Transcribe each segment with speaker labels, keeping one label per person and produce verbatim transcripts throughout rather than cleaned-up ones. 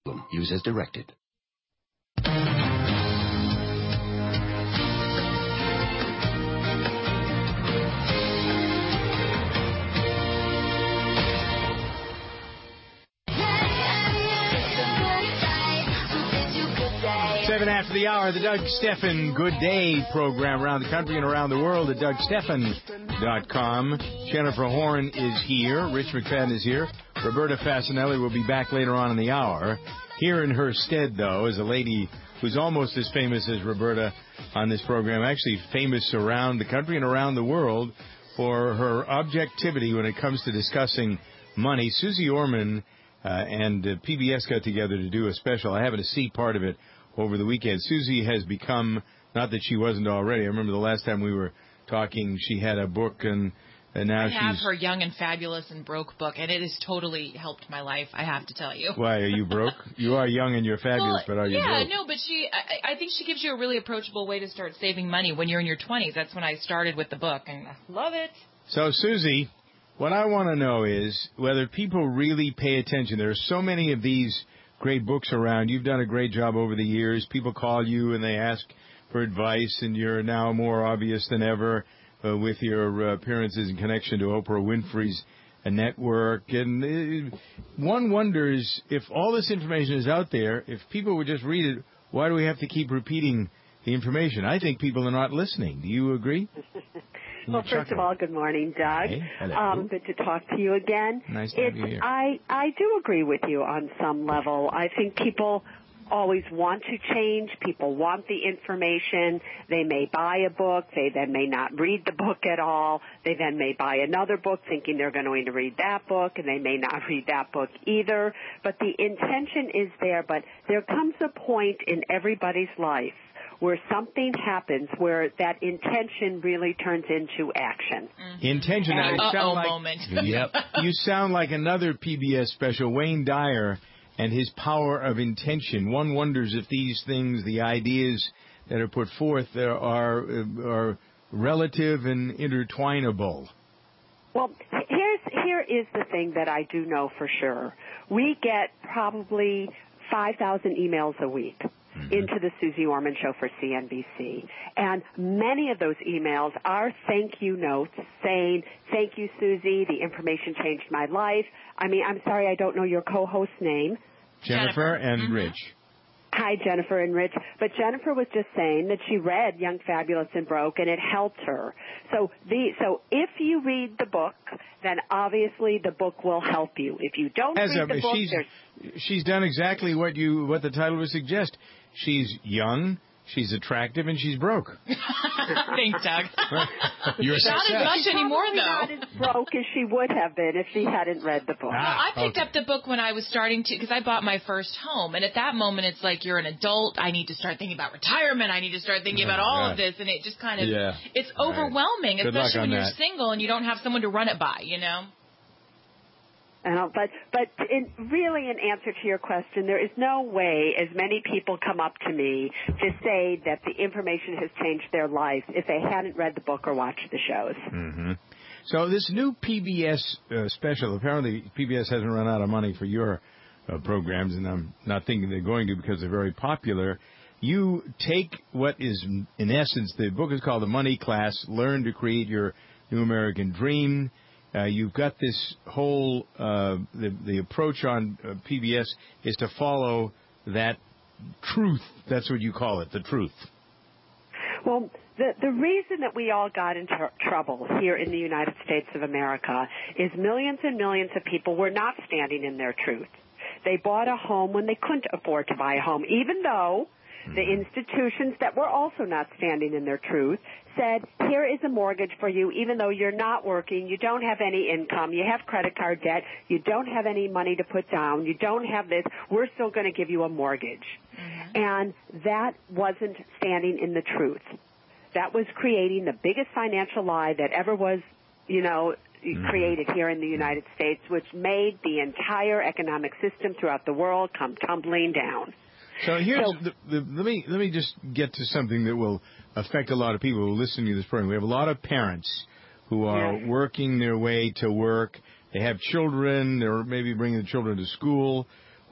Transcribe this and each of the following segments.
Speaker 1: Use as directed.
Speaker 2: Seven after the hour, the Doug Stephan Good Day program around the country and around the world at Doug Stephan dot com. Jennifer Horn is here. Rich McFadden is here. Roberta Fasanelli will be back later on in the hour. Here in her stead, though, is a lady who's almost as famous as Roberta on this program, actually famous around the country and around the world for her objectivity when it comes to discussing money. Susie Orman uh, and uh, P B S got together to do a special. I happened to see part of it over the weekend. Susie has become, not that she wasn't already, I remember the last time we were talking, she had a book, and, and now
Speaker 3: I
Speaker 2: she's...
Speaker 3: I have her Young and Fabulous and Broke book, and it has totally helped my life, I have to tell you.
Speaker 2: Why, are you broke? You are young and you're fabulous,
Speaker 3: well,
Speaker 2: but are you
Speaker 3: yeah,
Speaker 2: broke?
Speaker 3: Yeah, no, but she, I, I think she gives you a really approachable way to start saving money when you're in your twenties. That's when I started with the book, and I love it.
Speaker 2: So, Susie, what I want to know is whether people really pay attention. There are so many of these great books around. You've done a great job over the years. People call you and they ask for advice, and you're now more obvious than ever uh, with your uh, appearances in connection to Oprah Winfrey's uh, network. And uh, one wonders if all this information is out there, if people would just read it, why do we have to keep repeating the information? I think people are not listening. Do you agree?
Speaker 4: Well, first of all, good morning, Doug.
Speaker 2: Hey, hello.
Speaker 4: Um, good to talk to you again.
Speaker 2: Nice to have you here.
Speaker 4: I, I do agree with you on some level. I think people always want to change. People want the information. They may buy a book. They then may not read the book at all. They then may buy another book thinking they're going to read that book, and they may not read that book either. But the intention is there. But there comes a point in everybody's life where something happens where that intention really turns into action.
Speaker 2: Mm-hmm. Intention.
Speaker 3: And,
Speaker 2: you sound
Speaker 3: uh-oh
Speaker 2: like,
Speaker 3: moment.
Speaker 2: Yep. You sound like another P B S special, Wayne Dyer and his power of intention. One wonders if these things, the ideas that are put forth, are are relative and intertwinable.
Speaker 4: Well, here's here is the thing that I do know for sure. We get probably five thousand emails a week into the Susie Orman Show for C N B C. And many of those emails are thank you notes saying, thank you, Susie, the information changed my life. I mean, I'm sorry, I don't know your co-host's name.
Speaker 2: Jennifer, Jennifer. and
Speaker 3: mm-hmm.
Speaker 2: Rich.
Speaker 4: Hi, Jennifer and Rich. But Jennifer was just saying that she read Young, Fabulous, and Broke, and it helped her. So the so if you read the book, then obviously the book will help you. If you don't
Speaker 2: As
Speaker 4: read
Speaker 2: a,
Speaker 4: the book,
Speaker 2: she's,
Speaker 4: there's...
Speaker 2: she's done exactly what you what the title would suggest. She's young, she's attractive, and she's broke.
Speaker 3: Thanks, Doug.
Speaker 2: You're
Speaker 3: not as much anymore, though.
Speaker 4: Not as broke as she would have been if she hadn't read the book.
Speaker 2: Ah,
Speaker 3: well, I picked
Speaker 2: okay.
Speaker 3: up the book when I was starting to, because I bought my first home, and at that moment, it's like you're an adult. I need to start thinking about retirement. I need to start thinking about all
Speaker 2: right.
Speaker 3: of this, and it just kind of,
Speaker 2: yeah.
Speaker 3: it's overwhelming,
Speaker 2: right.
Speaker 3: especially when you're
Speaker 2: that.
Speaker 3: single and you don't have someone to run it by, you know.
Speaker 4: Uh, but but in, really, in answer to your question, there is no way, as many people come up to me to say that the information has changed their life if they hadn't read the book or watched the shows.
Speaker 2: Mm-hmm. So this new P B S uh, special, apparently P B S hasn't run out of money for your uh, programs, and I'm not thinking they're going to because they're very popular. You take what is, in essence, the book is called The Money Class, Learn to Create Your New American Dream. Uh, you've got this whole, uh, the, the approach on uh, P B S is to follow that truth. That's what you call it, the truth.
Speaker 4: Well, the, the reason that we all got into trouble here in the United States of America is millions and millions of people were not standing in their truth. They bought a home when they couldn't afford to buy a home, even though the institutions that were also not standing in their truth said, here is a mortgage for you, even though you're not working, you don't have any income, you have credit card debt, you don't have any money to put down, you don't have this, we're still going to give you a mortgage. Mm-hmm. And that wasn't standing in the truth. That was creating the biggest financial lie that ever was, you know, mm-hmm. created here in the United States, which made the entire economic system throughout the world come tumbling down.
Speaker 2: So here's so, the, the, let me let me just get to something that will affect a lot of people who are listening to this program. We have a lot of parents who are
Speaker 4: yes.
Speaker 2: working their way to work. They have children, or maybe bringing the children to school,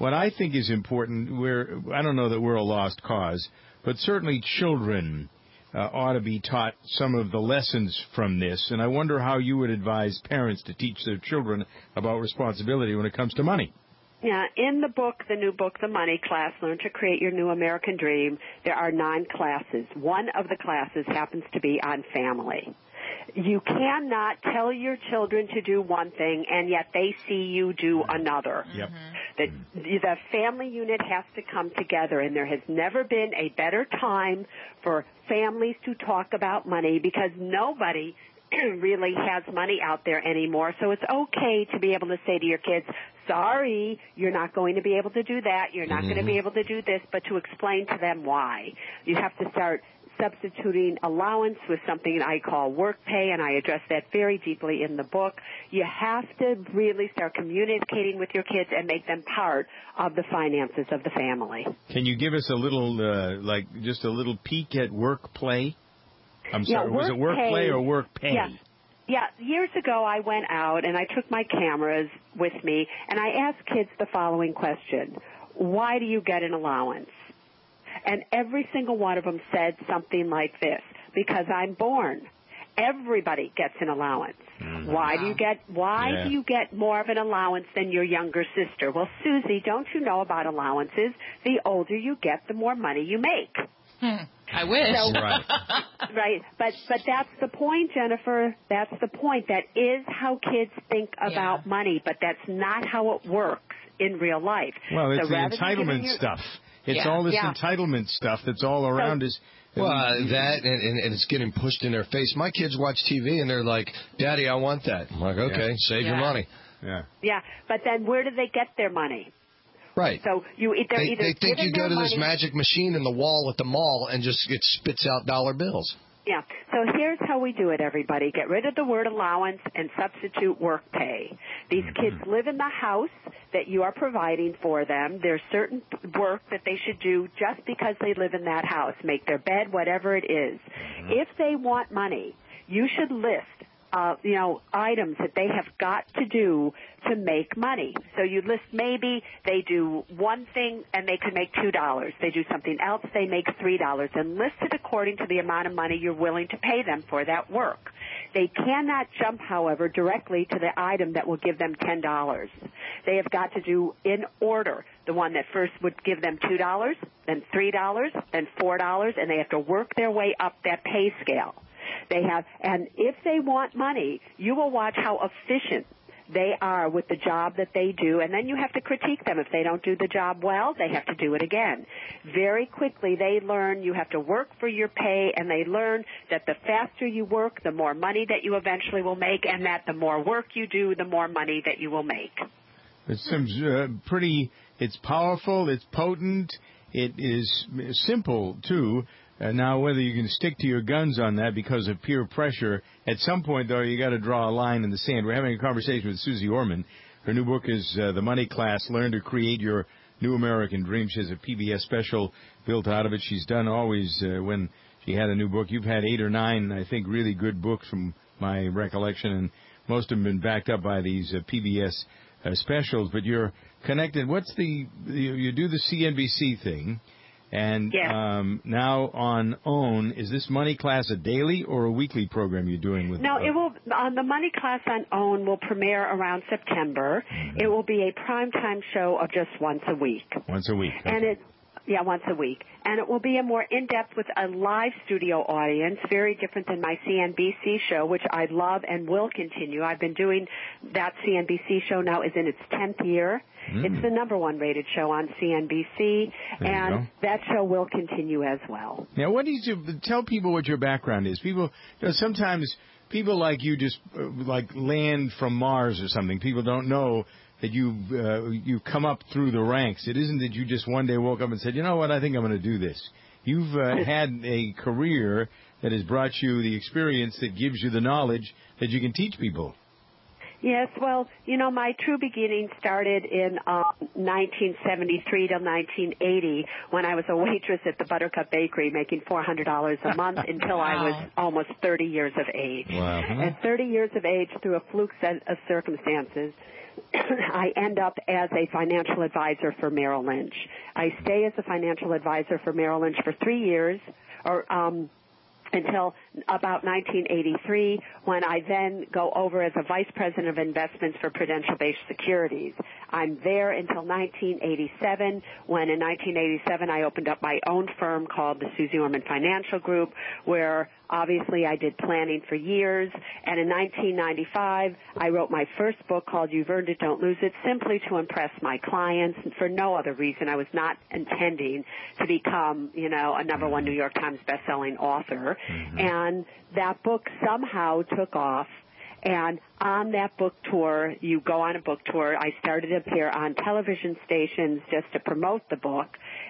Speaker 2: what I think is important, we're, I don't know that we're a lost cause, but certainly children uh, ought to be taught some of the lessons from this. And I wonder how you would advise parents to teach their children about responsibility when it comes to money.
Speaker 4: Yeah, in the book, the new book, The Money Class, Learn to Create Your New American Dream, there are nine classes. One of the classes happens to be on family. You cannot tell your children to do one thing and yet they see you do another.
Speaker 2: Yep.
Speaker 4: The, the family unit has to come together, and there has never been a better time for families to talk about money because nobody really has money out there anymore. So it's okay to be able to say to your kids, sorry, you're not going to be able to do that. You're not mm-hmm. going to be able to do this, but to explain to them why. You have to start substituting allowance with something I call work pay, and I address that very deeply in the book. You have to really start communicating with your kids and make them part of the finances of the family.
Speaker 2: Can you give us a little, uh, like, just a little peek at work play? I'm
Speaker 4: yeah,
Speaker 2: sorry, was it work
Speaker 4: pay,
Speaker 2: play or work pay?
Speaker 4: Yeah. Yeah, years ago I went out and I took my cameras with me and I asked kids the following question: why do you get an allowance? And every single one of them said something like this: because I'm born. Everybody gets an allowance. Mm-hmm. Why do you get why yeah. do you get more of an allowance than your younger sister? Well, Susie, don't you know about allowances? The older you get, the more money you make.
Speaker 3: Hmm. I wish.
Speaker 4: So,
Speaker 2: right.
Speaker 4: right. But but that's the point, Jennifer. That's the point. That is how kids think about
Speaker 3: yeah.
Speaker 4: money, but that's not how it works in real life.
Speaker 2: Well, it's
Speaker 4: so
Speaker 2: the entitlement your,
Speaker 4: stuff.
Speaker 2: It's
Speaker 3: yeah.
Speaker 2: all this
Speaker 4: yeah.
Speaker 2: entitlement stuff that's all around
Speaker 4: so,
Speaker 2: us.
Speaker 1: Well, uh, that, and, and, and it's getting pushed in their face. My kids watch T V, and they're like, Daddy, I want that. I'm like, okay, yeah. save
Speaker 3: yeah.
Speaker 1: your money.
Speaker 2: Yeah.
Speaker 4: Yeah, but then where do they get their money?
Speaker 1: Right.
Speaker 4: So you either
Speaker 1: they,
Speaker 4: either
Speaker 1: they think you go to
Speaker 4: money,
Speaker 1: this magic machine in the wall at the mall and just it spits out dollar bills.
Speaker 4: Yeah. So here's how we do it, everybody. Get rid of the word allowance and substitute work pay. These kids live in the house that you are providing for them. There's certain work that they should do just because they live in that house. Make their bed, whatever it is. If they want money, you should list Uh, you know, items that they have got to do to make money. So you list maybe they do one thing and they could make two dollars. They do something else, they make three dollars. And list it according to the amount of money you're willing to pay them for that work. They cannot jump, however, directly to the item that will give them ten dollars. They have got to do in order. The one that first would give them two dollars, then three dollars, then four dollars, and they have to work their way up that pay scale. They have, and if they want money, you will watch how efficient they are with the job that they do, and then you have to critique them. If they don't do the job well, they have to do it again. Very quickly, they learn you have to work for your pay, and they learn that the faster you work, the more money that you eventually will make, and that the more work you do, the more money that you will make.
Speaker 2: It seems uh, pretty, it's powerful, it's potent, it is simple, too. Uh, now, whether you can stick to your guns on that because of peer pressure, at some point, though, you got to draw a line in the sand. We're having a conversation with Susie Orman. Her new book is uh, The Money Class, Learn to Create Your New American Dream. She has a P B S special built out of it. She's done always uh, when she had a new book. You've had eight or nine, I think, really good books from my recollection, and most of them have been backed up by these uh, P B S uh, specials. But you're connected. What's the, you, you do the C N B C thing. And
Speaker 4: yeah.
Speaker 2: um, now on OWN, is this Money Class a daily or a weekly program you're doing with?
Speaker 4: No,
Speaker 2: uh,
Speaker 4: it will. On the Money Class on OWN will premiere around September. Mm-hmm. It will be a primetime show of just once a week.
Speaker 2: Once a week. Okay.
Speaker 4: And it. Yeah, once a week. And it will be a more in-depth with a live studio audience, very different than my C N B C show, which I love and will continue. I've been doing that C N B C show now is in its tenth year. Mm. It's the number one rated show on C N B C, there and that show will continue as well.
Speaker 2: Now, what do you tell people what your background is? People, you know, sometimes people like you just uh, like land from Mars or something. People don't know that you uh, you come up through the ranks. It isn't that you just one day woke up and said, you know what, I think I'm going to do this. You've uh, had a career that has brought you the experience that gives you the knowledge that you can teach people.
Speaker 4: Yes, well, you know, my true beginning started in um, nineteen seventy-three to nineteen eighty when I was a waitress at the Buttercup Bakery making four hundred dollars a month until wow. I was almost thirty years of age.
Speaker 2: Wow.
Speaker 4: At thirty years of age, through a fluke set of circumstances, I end up as a financial advisor for Merrill Lynch. I stay as a financial advisor for Merrill Lynch for three years, or um, until about nineteen eighty-three, when I then go over as a vice president of investments for Prudential-based securities. I'm there until nineteen eighty-seven, when in nineteen eighty-seven I opened up my own firm called the Susie Orman Financial Group, where obviously I did planning for years. And in nineteen ninety-five, I wrote my first book called You've Earned It, Don't Lose It, simply to impress my clients and for no other reason. I was not intending to become, you know, a number one New York Times bestselling author. Mm-hmm. And that book somehow took off. And on that book tour, you go on a book tour. I started to appear on television stations just to promote the book.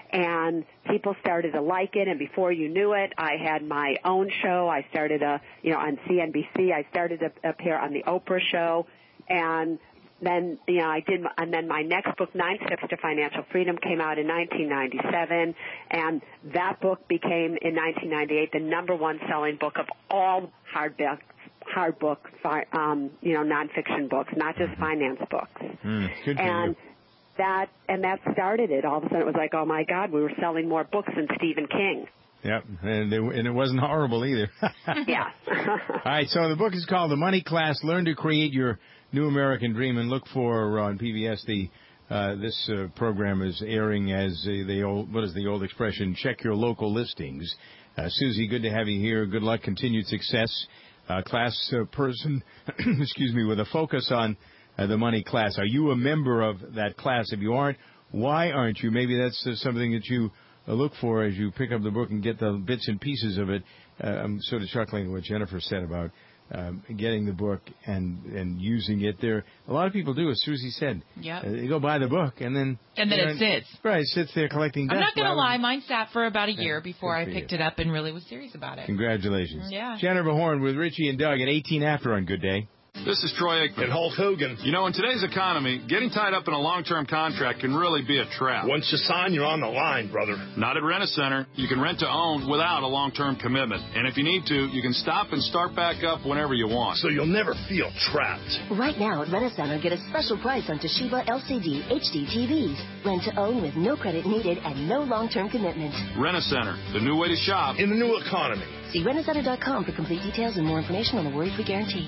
Speaker 4: And people started to like it, and before you knew it, I had my own show. I started a, you know, on C N B C. I started to appear on the Oprah show, and then, you know, I did, and then my next book, Nine Steps to Financial Freedom, came out in nineteen ninety-seven, and that book became, in nineteen ninety-eight, the number one selling book of all hardback, hard book, um, you know, nonfiction books, not just finance books.
Speaker 2: Mm, good for
Speaker 4: and
Speaker 2: you.
Speaker 4: That and that started it. All of a sudden, it was like, oh my God, we were selling more books than Stephen King.
Speaker 2: Yep, and, they, and it wasn't horrible either.
Speaker 4: Yeah.
Speaker 2: All right, so the book is called The Money Class: Learn to Create Your New American Dream, and look for uh, on P B S the uh, this uh, program is airing as uh, the old what is the old expression? Check your local listings. Uh, Susie, good to have you here. Good luck, continued success. Uh, class uh, person, excuse me, with a focus on uh, the money class. Are you a member of that class? If you aren't, why aren't you? Maybe that's uh, something that you uh, look for as you pick up the book and get the bits and pieces of it. Uh, I'm sort of chuckling at what Jennifer said about um, getting the book and and using it. There, a lot of people do, as Susie said.
Speaker 3: Yeah.
Speaker 2: Uh, they go buy the book and then
Speaker 3: and then it sits.
Speaker 2: Right, it sits there collecting dust.
Speaker 3: I'm not going to lie, mine sat for about a year
Speaker 2: yeah,
Speaker 3: before I picked
Speaker 2: you.
Speaker 3: it up and really was serious about it.
Speaker 2: Congratulations.
Speaker 3: Yeah.
Speaker 2: Jennifer Horn with Richie and Doug at eighteen after on Good Day.
Speaker 5: This is Troy Aikman.
Speaker 6: And Hulk Hogan.
Speaker 5: You know, in today's economy, getting tied up in a long-term contract can really be a trap.
Speaker 6: Once you sign, you're on the line, brother.
Speaker 5: Not at Rent-A-Center. You can rent to own without a long-term commitment. And if you need to, you can stop and start back up whenever you want.
Speaker 6: So you'll never feel trapped.
Speaker 7: Right now at Rent-A-Center, get a special price on Toshiba L C D H D T Vs. Rent to own with no credit needed and no long-term commitment.
Speaker 5: Rent-A-Center, the new way to shop.
Speaker 6: In the new economy.
Speaker 7: See rent a center dot com for complete details and more information on the worry-free guarantee.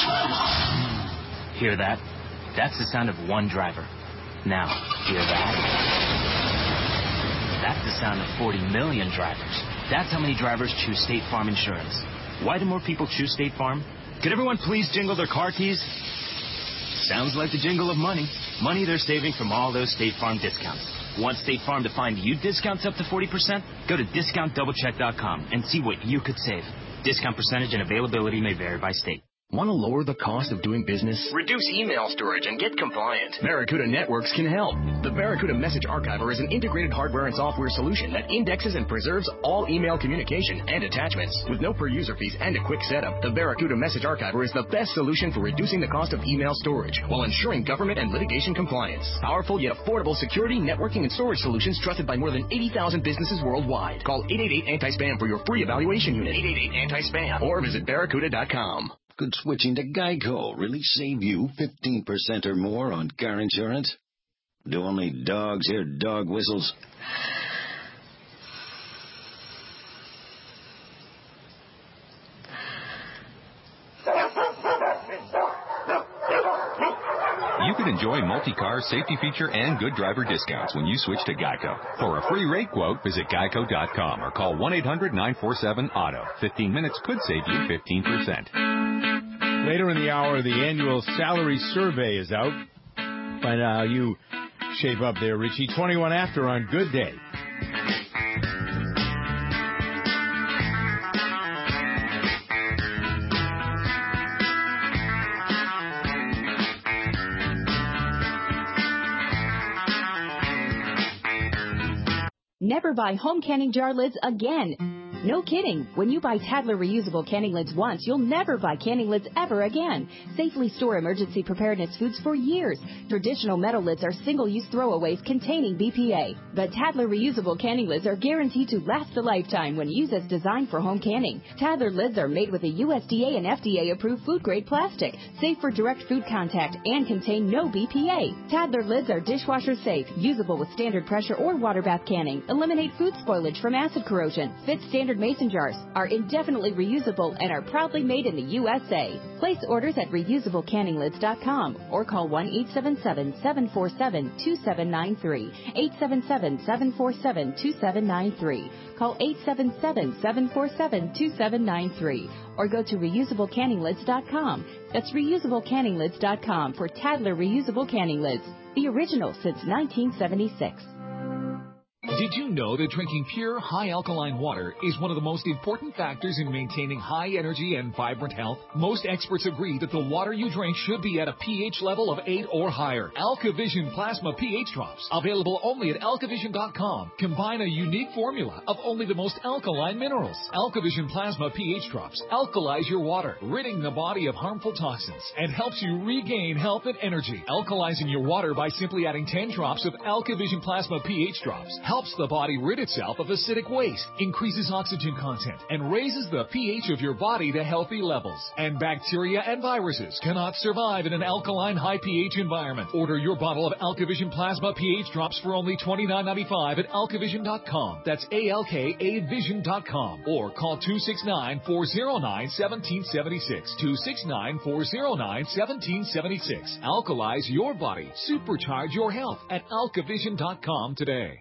Speaker 8: Hear that? That's the sound of one driver. Now, hear that? That's the sound of forty million drivers. That's how many drivers choose State Farm Insurance. Why do more people choose State Farm? Could everyone please jingle their car keys? Sounds like the jingle of money. Money they're saving from all those State Farm discounts. Want State Farm to find you discounts up to forty percent? Go to discount double check dot com and see what you could save. Discount percentage and availability may vary by state.
Speaker 9: Want to lower the cost of doing business?
Speaker 10: Reduce email storage and get compliant.
Speaker 9: Barracuda Networks can help. The Barracuda Message Archiver is an integrated hardware and software solution that indexes and preserves all email communication and attachments. With no per-user fees and a quick setup, the Barracuda Message Archiver is the best solution for reducing the cost of email storage while ensuring government and litigation compliance. Powerful yet affordable security, networking, and storage solutions trusted by more than eighty thousand businesses worldwide. Call eight eight eight anti spam for your free evaluation unit. eight eight eight anti spam or visit barracuda dot com.
Speaker 11: Could switching to Geico really save you fifteen percent or more on car insurance? Do only dogs hear dog whistles?
Speaker 12: You can enjoy multi-car safety feature and good driver discounts when you switch to Geico. For a free rate quote, visit geico dot com or call one eight hundred nine four seven auto. fifteen minutes could save you fifteen percent.
Speaker 2: Later in the hour, the annual salary survey is out. Find out how you shape up there, Richie. twenty-one after on Good Day.
Speaker 13: Never buy home canning jar lids again. No kidding. When you buy Tadler reusable canning lids once, you'll never buy canning lids ever again. Safely store emergency preparedness foods for years. Traditional metal lids are single-use throwaways containing B P A. But Tadler reusable canning lids are guaranteed to last a lifetime when used as designed for home canning. Tadler lids are made with a U S D A and F D A-approved food-grade plastic, safe for direct food contact, and contain no B P A. Tadler lids are dishwasher safe, usable with standard pressure or water bath canning, eliminate food spoilage from acid corrosion, fit standard mason jars, are indefinitely reusable, and are proudly made in the U S A. Place orders at reusable canning lids dot com or call one eight seven seven, seven four seven, two seven nine three, eight seven seven, seven four seven, two seven nine three. Call eight seven seven, seven four seven, two seven nine three or go to reusable canning lids dot com. That's reusable canning lids dot com for Tadler reusable canning lids, the original since nineteen seventy-six.
Speaker 14: Did you know that drinking pure, high-alkaline water is one of the most important factors in maintaining high energy and vibrant health? Most experts agree that the water you drink should be at a pH level of eight or higher. AlkaVision Plasma pH Drops, available only at alkavision dot com, combine a unique formula of only the most alkaline minerals. AlkaVision Plasma pH Drops alkalize your water, ridding the body of harmful toxins, and helps you regain health and energy. Alkalizing your water by simply adding ten drops of AlkaVision Plasma pH Drops helps the body rid itself of acidic waste, increases oxygen content, and raises the pH of your body to healthy levels. And bacteria and viruses cannot survive in an alkaline high pH environment. Order your bottle of AlkaVision Plasma pH Drops for only twenty-nine ninety-five at alkavision dot com. That's A L K A vision dot com. Or call two six nine, four zero nine, one seven seven six. two six nine, four zero nine, one seven seven six. Alkalize your body. Supercharge your health at alkavision dot com today.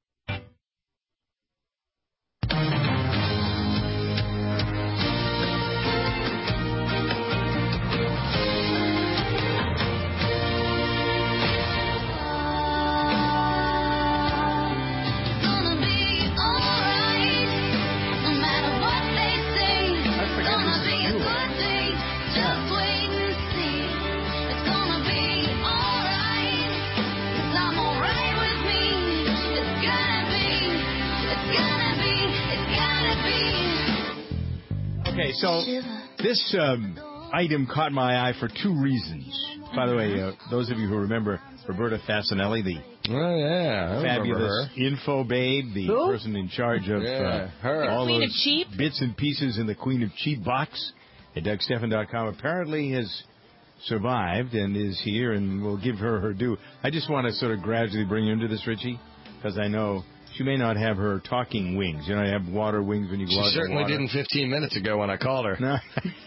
Speaker 2: Okay, so this um, item caught my eye for two reasons. By the way, uh, those of you who remember Roberta Fasanelli, the
Speaker 1: oh, yeah, I
Speaker 2: fabulous info babe, the
Speaker 1: Who?
Speaker 2: person in charge of
Speaker 1: Yeah,
Speaker 2: uh,
Speaker 1: her.
Speaker 2: all
Speaker 3: Queen
Speaker 2: those
Speaker 3: of Cheap?
Speaker 2: bits and pieces in the Queen of Cheap box at Doug Stephan dot com, apparently has survived and is here, and we'll give her her due. I just want to sort of gradually bring you into this, Richie, because I know she may not have her talking wings. You know, you have water wings when you go
Speaker 1: She
Speaker 2: out in the
Speaker 1: certainly
Speaker 2: water.
Speaker 1: didn't fifteen minutes ago when I called her.
Speaker 2: No.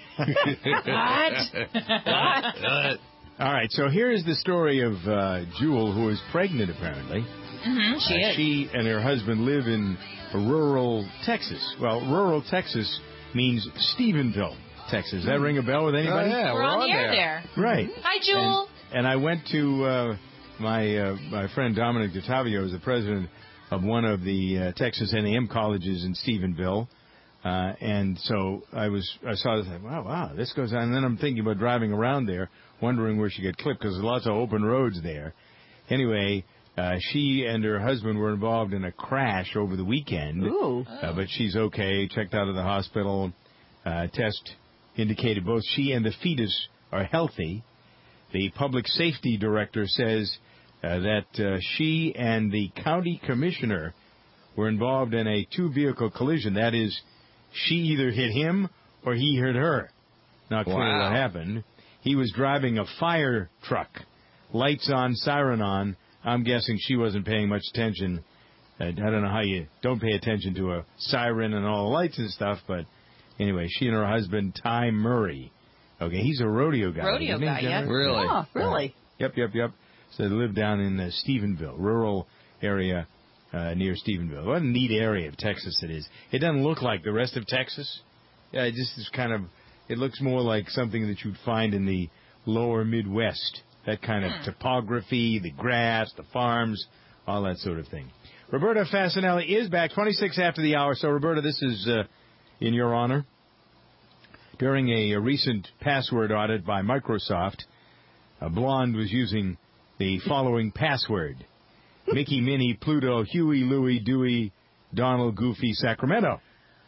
Speaker 3: What?
Speaker 2: All right, so here is the story of uh, Jewel, who is pregnant, apparently.
Speaker 3: Mm-hmm, she
Speaker 2: Uh,
Speaker 3: is.
Speaker 2: she and her husband live in rural Texas. Well, rural Texas means Stephenville, Texas. Does that ring a bell with anybody?
Speaker 1: Oh, yeah,
Speaker 3: We're,
Speaker 1: we're
Speaker 3: on
Speaker 1: on
Speaker 3: the air
Speaker 1: there.
Speaker 3: there.
Speaker 2: Right.
Speaker 3: Hi, Jewel.
Speaker 2: And, and I went to uh, my uh, my friend Dominic DeTavio, is the president of one of the uh, Texas A and M colleges in Stephenville. Uh, and so I was, I saw this, wow, wow, this goes on. And then I'm thinking about driving around there, wondering where she got clipped, because there's lots of open roads there. Anyway, uh, she and her husband were involved in a crash over the weekend.
Speaker 13: Ooh.
Speaker 2: Uh, but she's okay, checked out of the hospital. Uh, test indicated both she and the fetus are healthy. The public safety director says uh, that uh, she and the county commissioner were involved in a two-vehicle collision. That is, she either hit him or he hit her. Not clear
Speaker 1: Wow.
Speaker 2: what happened. He was driving a fire truck, lights on, siren on. I'm guessing she wasn't paying much attention. I don't know how you don't pay attention to a siren and all the lights and stuff, but anyway, she and her husband, Ty Murray. Okay, he's a rodeo guy.
Speaker 3: Rodeo
Speaker 2: isn't he,
Speaker 3: guy, yeah.
Speaker 2: Jennifer?
Speaker 1: Really?
Speaker 13: Oh, really?
Speaker 2: Yep, yep, yep. So they live down in uh, Stephenville, rural area uh, near Stephenville. What a neat area of Texas it is. It doesn't look like the rest of Texas. Yeah, it just is kind of, it looks more like something that you'd find in the lower Midwest. That kind of topography, the grass, the farms, all that sort of thing. Roberta Fasanelli is back, twenty-six after the hour. So, Roberta, this is uh, in your honor. During a, a recent password audit by Microsoft, a blonde was using the following password: Mickey, Minnie, Pluto, Huey, Louie, Dewey, Donald, Goofy, Sacramento.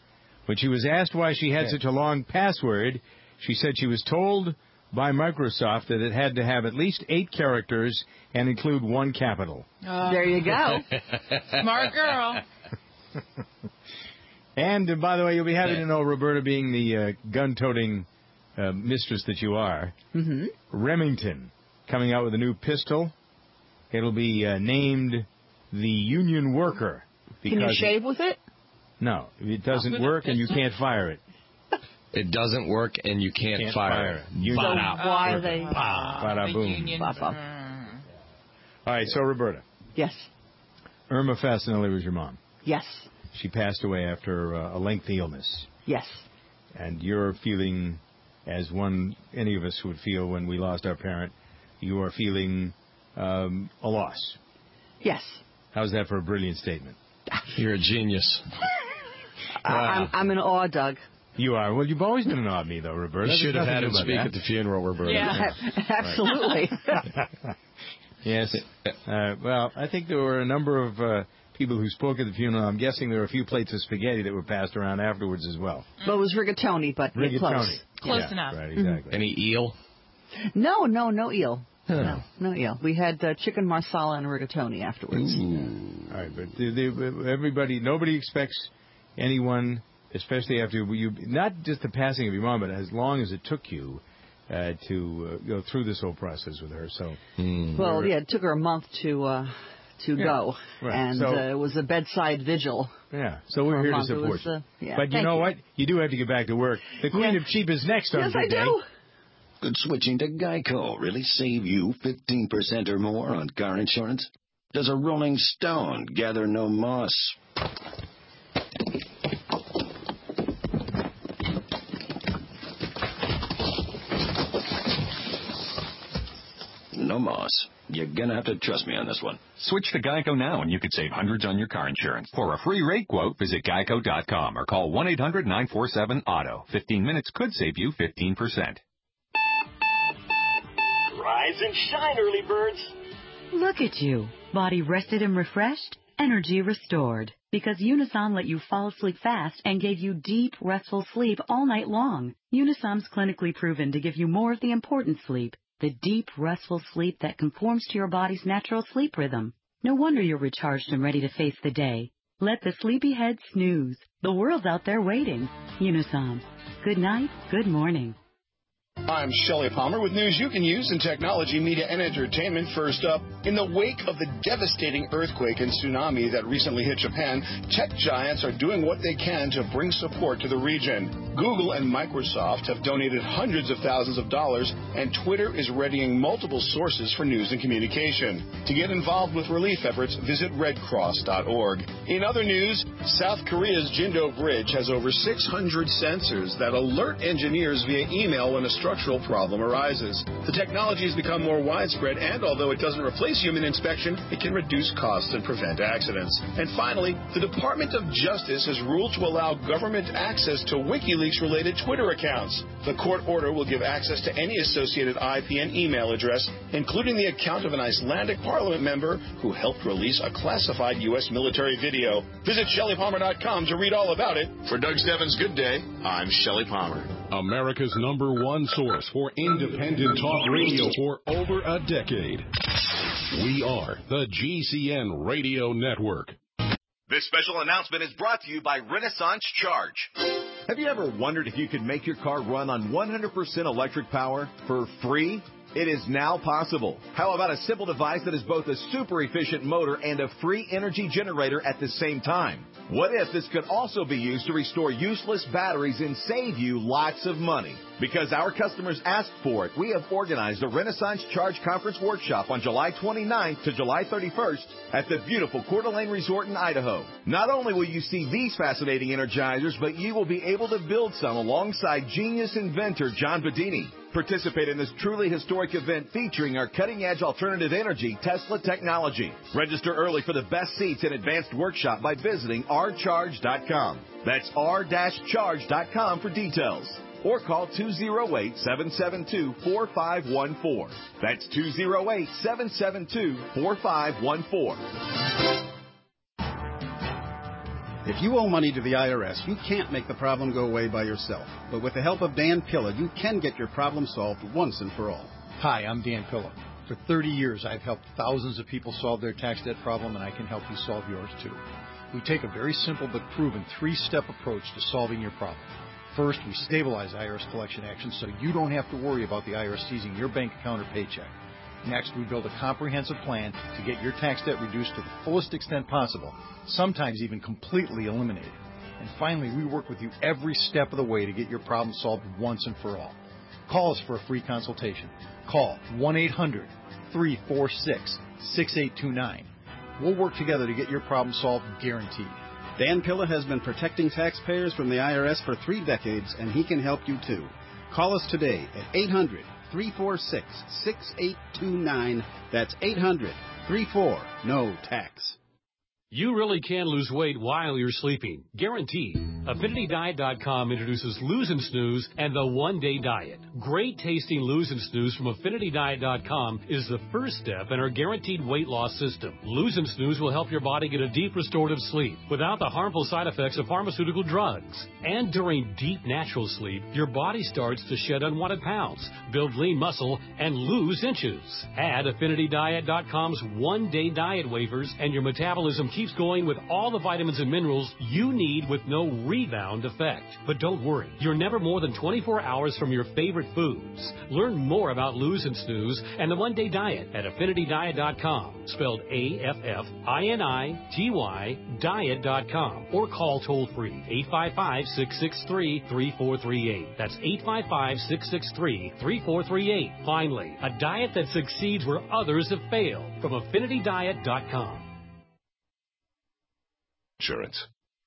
Speaker 2: When she was asked why she had such a long password, she said she was told by Microsoft that it had to have at least eight characters and include one capital.
Speaker 3: Oh.
Speaker 15: There you go.
Speaker 3: Smart girl.
Speaker 2: And, uh, by the way, you'll be happy to know, Roberta, being the uh, gun-toting uh, mistress that you are,
Speaker 15: mm-hmm.
Speaker 2: Remington coming out with a new pistol. It'll be uh, named the Union Worker.
Speaker 15: Can you shave with it?
Speaker 2: No, it doesn't work and you can't fire it.
Speaker 1: It doesn't work and you can't,
Speaker 2: Can't
Speaker 1: fire,
Speaker 2: fire
Speaker 1: it.
Speaker 2: it.
Speaker 15: So why are they?
Speaker 2: Bada boom. All right, so Roberta.
Speaker 15: Yes.
Speaker 2: Irma Fasinelli was your mom.
Speaker 15: Yes.
Speaker 2: She passed away after uh, a lengthy illness.
Speaker 15: Yes.
Speaker 2: And you're feeling, as one any of us would feel when we lost our parent, you are feeling um, a loss.
Speaker 15: Yes.
Speaker 2: How's that for a brilliant statement?
Speaker 1: You're a genius.
Speaker 15: Wow. I'm, I'm in awe, Doug.
Speaker 2: You are. Well, you've always been an awe me, though, Roberta.
Speaker 1: You should
Speaker 2: There's
Speaker 1: have had him
Speaker 2: nothing
Speaker 1: speak
Speaker 2: about
Speaker 1: at the funeral, Roberta.
Speaker 15: Yeah, absolutely.
Speaker 2: Yes. Uh, well, I think there were a number of uh, people who spoke at the funeral. I'm guessing there were a few plates of spaghetti that were passed around afterwards as well.
Speaker 15: Well, it was rigatoni, but
Speaker 2: Rigatoni.
Speaker 15: close.
Speaker 3: Close
Speaker 2: Yeah,
Speaker 3: enough.
Speaker 2: Right, exactly.
Speaker 1: Mm-hmm. Any eel?
Speaker 15: No, no, no eel.
Speaker 2: Huh.
Speaker 15: No, no eel. We had uh, chicken marsala and rigatoni afterwards.
Speaker 2: All right, but they, they, everybody, nobody expects anyone, especially after you, not just the passing of your mom, but as long as it took you uh, to uh, go through this whole process with her. So,
Speaker 1: mm.
Speaker 15: Well, yeah, it took her a month to uh, to
Speaker 2: Yeah,
Speaker 15: go,
Speaker 2: right.
Speaker 15: and
Speaker 2: So-
Speaker 15: uh, it was a bedside vigil.
Speaker 2: Yeah, so we're
Speaker 15: For a
Speaker 2: here to
Speaker 15: month. It
Speaker 2: support
Speaker 15: was,
Speaker 2: you.
Speaker 15: uh, yeah,
Speaker 2: but you
Speaker 15: thank
Speaker 2: know
Speaker 15: you.
Speaker 2: what? You do have to get back to work. The Queen
Speaker 15: Yeah.
Speaker 2: of Cheap is next on
Speaker 15: Yes, I
Speaker 2: Good Day.
Speaker 15: do.
Speaker 11: Could switching to Geico really save you fifteen percent or more on car insurance? Does a rolling stone gather no moss? No moss. You're gonna have to trust me on this one.
Speaker 12: Switch to Geico now and you could save hundreds on your car insurance. For a free rate quote, visit geico dot com or call one eight hundred nine four seven auto. fifteen minutes could save you fifteen percent.
Speaker 16: Rise and shine, early birds.
Speaker 17: Look at you. Body rested and refreshed, energy restored. Because Unisom let you fall asleep fast and gave you deep, restful sleep all night long. Unisom's clinically proven to give you more of the important sleep. The deep, restful sleep that conforms to your body's natural sleep rhythm. No wonder you're recharged and ready to face the day. Let the sleepyhead snooze. The world's out there waiting. Unisom. Good night, good morning.
Speaker 18: I'm Shelley Palmer with news you can use in technology, media, and entertainment. First up, in the wake of the devastating earthquake and tsunami that recently hit Japan, tech giants are doing what they can to bring support to the region. Google and Microsoft have donated hundreds of thousands of dollars, and Twitter is readying multiple sources for news and communication. To get involved with relief efforts, visit red cross dot org. In other news, South Korea's Jindo Bridge has over six hundred sensors that alert engineers via email when a structural problem arises. The technology has become more widespread, and although it doesn't replace human inspection, it can reduce costs and prevent accidents. And finally, the Department of Justice has ruled to allow government access to WikiLeaks-related Twitter accounts. The court order will give access to any associated I P and email address, including the account of an Icelandic parliament member who helped release a classified U S military video. Visit Shelley Palmer dot com to read all about it. For Doug Stebbins' Good Day, I'm Shelley Palmer.
Speaker 19: America's number one source for independent talk radio for over a decade. We are the G C N Radio Network.
Speaker 20: This special announcement is brought to you by Renaissance Charge. Have you ever wondered if you could make your car run on one hundred percent electric power for free? It is now possible. How about a simple device that is both a super efficient motor and a free energy generator at the same time? What if this could also be used to restore useless batteries and save you lots of money? Because our customers asked for it, we have organized a Renaissance Charge Conference Workshop on July twenty-ninth to July thirty-first at the beautiful Coeur d'Alene Resort in Idaho. Not only will you see these fascinating energizers, but you will be able to build some alongside genius inventor John Bedini. Participate in this truly historic event featuring our cutting-edge alternative energy Tesla technology. Register early for the best seats and advanced workshop by visiting r charge dot com. That's r charge dot com for details. Or call two oh eight, seven seven two, four five one four. That's two oh eight, seven seven two, four five one four.
Speaker 21: If you owe money to the I R S, you can't make the problem go away by yourself. But with the help of Dan Pilla, you can get your problem solved once and for all.
Speaker 22: Hi, I'm Dan Pilla. For thirty years, I've helped thousands of people solve their tax debt problem, and I can help you solve yours too. We take a very simple but proven three-step approach to solving your problem. First, we stabilize I R S collection actions so you don't have to worry about the I R S seizing your bank account or paycheck. Next, we build a comprehensive plan to get your tax debt reduced to the fullest extent possible, sometimes even completely eliminated. And finally, we work with you every step of the way to get your problem solved once and for all. Call us for a free consultation. Call one eight hundred, three four six, six eight two nine. We'll work together to get your problem solved, guaranteed.
Speaker 21: Dan Pilla has been protecting taxpayers from the I R S for three decades, and he can help you too. Call us today at eight hundred, three four six, six eight two nine. That's eight hundred, three four, N O tax.
Speaker 23: You really can lose weight while you're sleeping. Guaranteed. Affinity Diet dot com introduces Lose and Snooze and the One Day Diet. Great tasting Lose and Snooze from Affinity Diet dot com is the first step in our guaranteed weight loss system. Lose and Snooze will help your body get a deep restorative sleep without the harmful side effects of pharmaceutical drugs. And during deep natural sleep, your body starts to shed unwanted pounds, build lean muscle, and lose inches. Add Affinity Diet dot com's One Day Diet waivers and your metabolism keeps going with all the vitamins and minerals you need with no rebound effect. But don't worry, you're never more than twenty-four hours from your favorite foods. Learn more about Lose and Snooze and the One Day Diet at Affinity Diet dot com, spelled A F F I N I T Y diet dot com, or call toll-free eight five five, six six three, three four three eight. That's eight five five, six six three, three four three eight. Finally, a diet that succeeds where others have failed from Affinity Diet dot com.
Speaker 19: Insurance.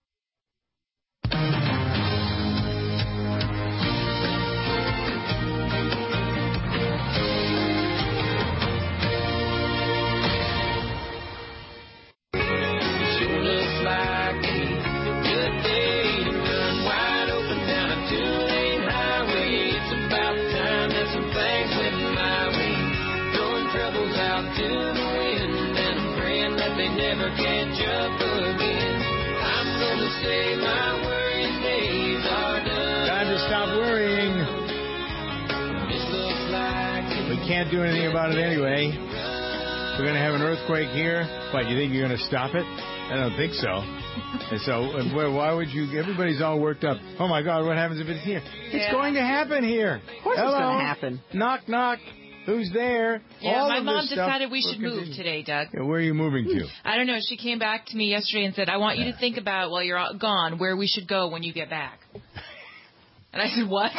Speaker 2: Can't do anything about it anyway. We're going to have an earthquake here. What, you think you're going to stop it? I don't think so. And so, uh, why would you? Everybody's all worked up. Oh my God, what happens if it's here? It's
Speaker 15: yeah.
Speaker 2: going to happen here.
Speaker 15: Of course
Speaker 2: Hello?
Speaker 15: It's going to happen.
Speaker 2: Knock, knock. Who's there?
Speaker 3: Yeah,
Speaker 2: all
Speaker 3: my
Speaker 2: of
Speaker 3: mom
Speaker 2: this
Speaker 3: decided
Speaker 2: stuff,
Speaker 3: we should move
Speaker 2: continue.
Speaker 3: today, Doug.
Speaker 2: Yeah, where are you moving to?
Speaker 3: I don't know. She came back to me yesterday and said, I want you
Speaker 2: yeah.
Speaker 3: to think about, while you're gone, where we should go when you get back. And I said, what?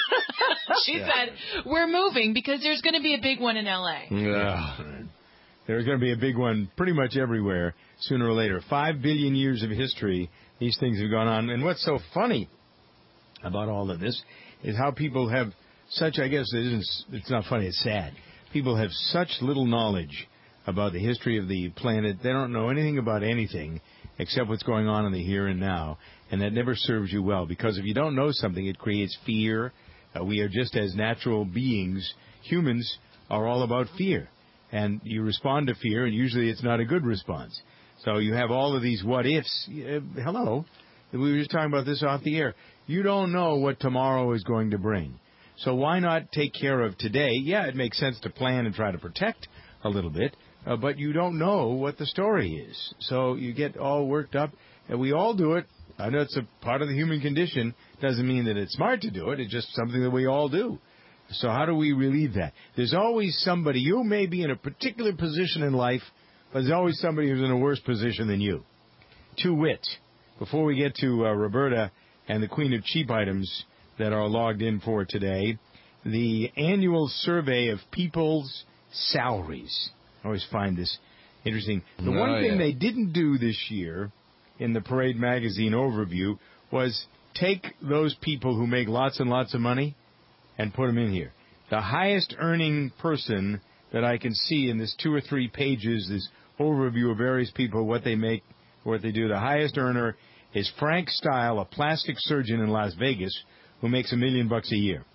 Speaker 3: She yeah. said, we're moving because there's going to be a big one in L A.
Speaker 2: Yeah. There's going to be a big one pretty much everywhere sooner or later. Five billion years of history, these things have gone on. And what's so funny about all of this is how people have such, I guess it isn't, it's not funny, it's sad. People have such little knowledge about the history of the planet. They don't know anything about anything except what's going on in the here and now. And that never serves you well, because if you don't know something, it creates fear. Uh, we are just as natural beings. Humans are all about fear. And you respond to fear, and usually it's not a good response. So you have all of these what-ifs. Uh, hello. We were just talking about this off the air. You don't know what tomorrow is going to bring. So why not take care of today? Yeah, it makes sense to plan and try to protect a little bit, uh, but you don't know what the story is. So you get all worked up, and we all do it. I know it's a part of the human condition. Doesn't mean that it's smart to do it. It's just something that we all do. So how do we relieve that? There's always somebody. You may be in a particular position in life, but there's always somebody who's in a worse position than you. To wit, before we get to uh, Roberta and the Queen of Cheap Items that are logged in for today, the annual survey of people's salaries. I always find this interesting. The oh, one thing yeah. they didn't do this year in the Parade magazine overview was take those people who make lots and lots of money and put them in here. The highest earning person that I can see in this two or three pages, this overview of various people, what they make, what they do, the highest earner is Frank Style, a plastic surgeon in Las Vegas, who makes a million bucks a year.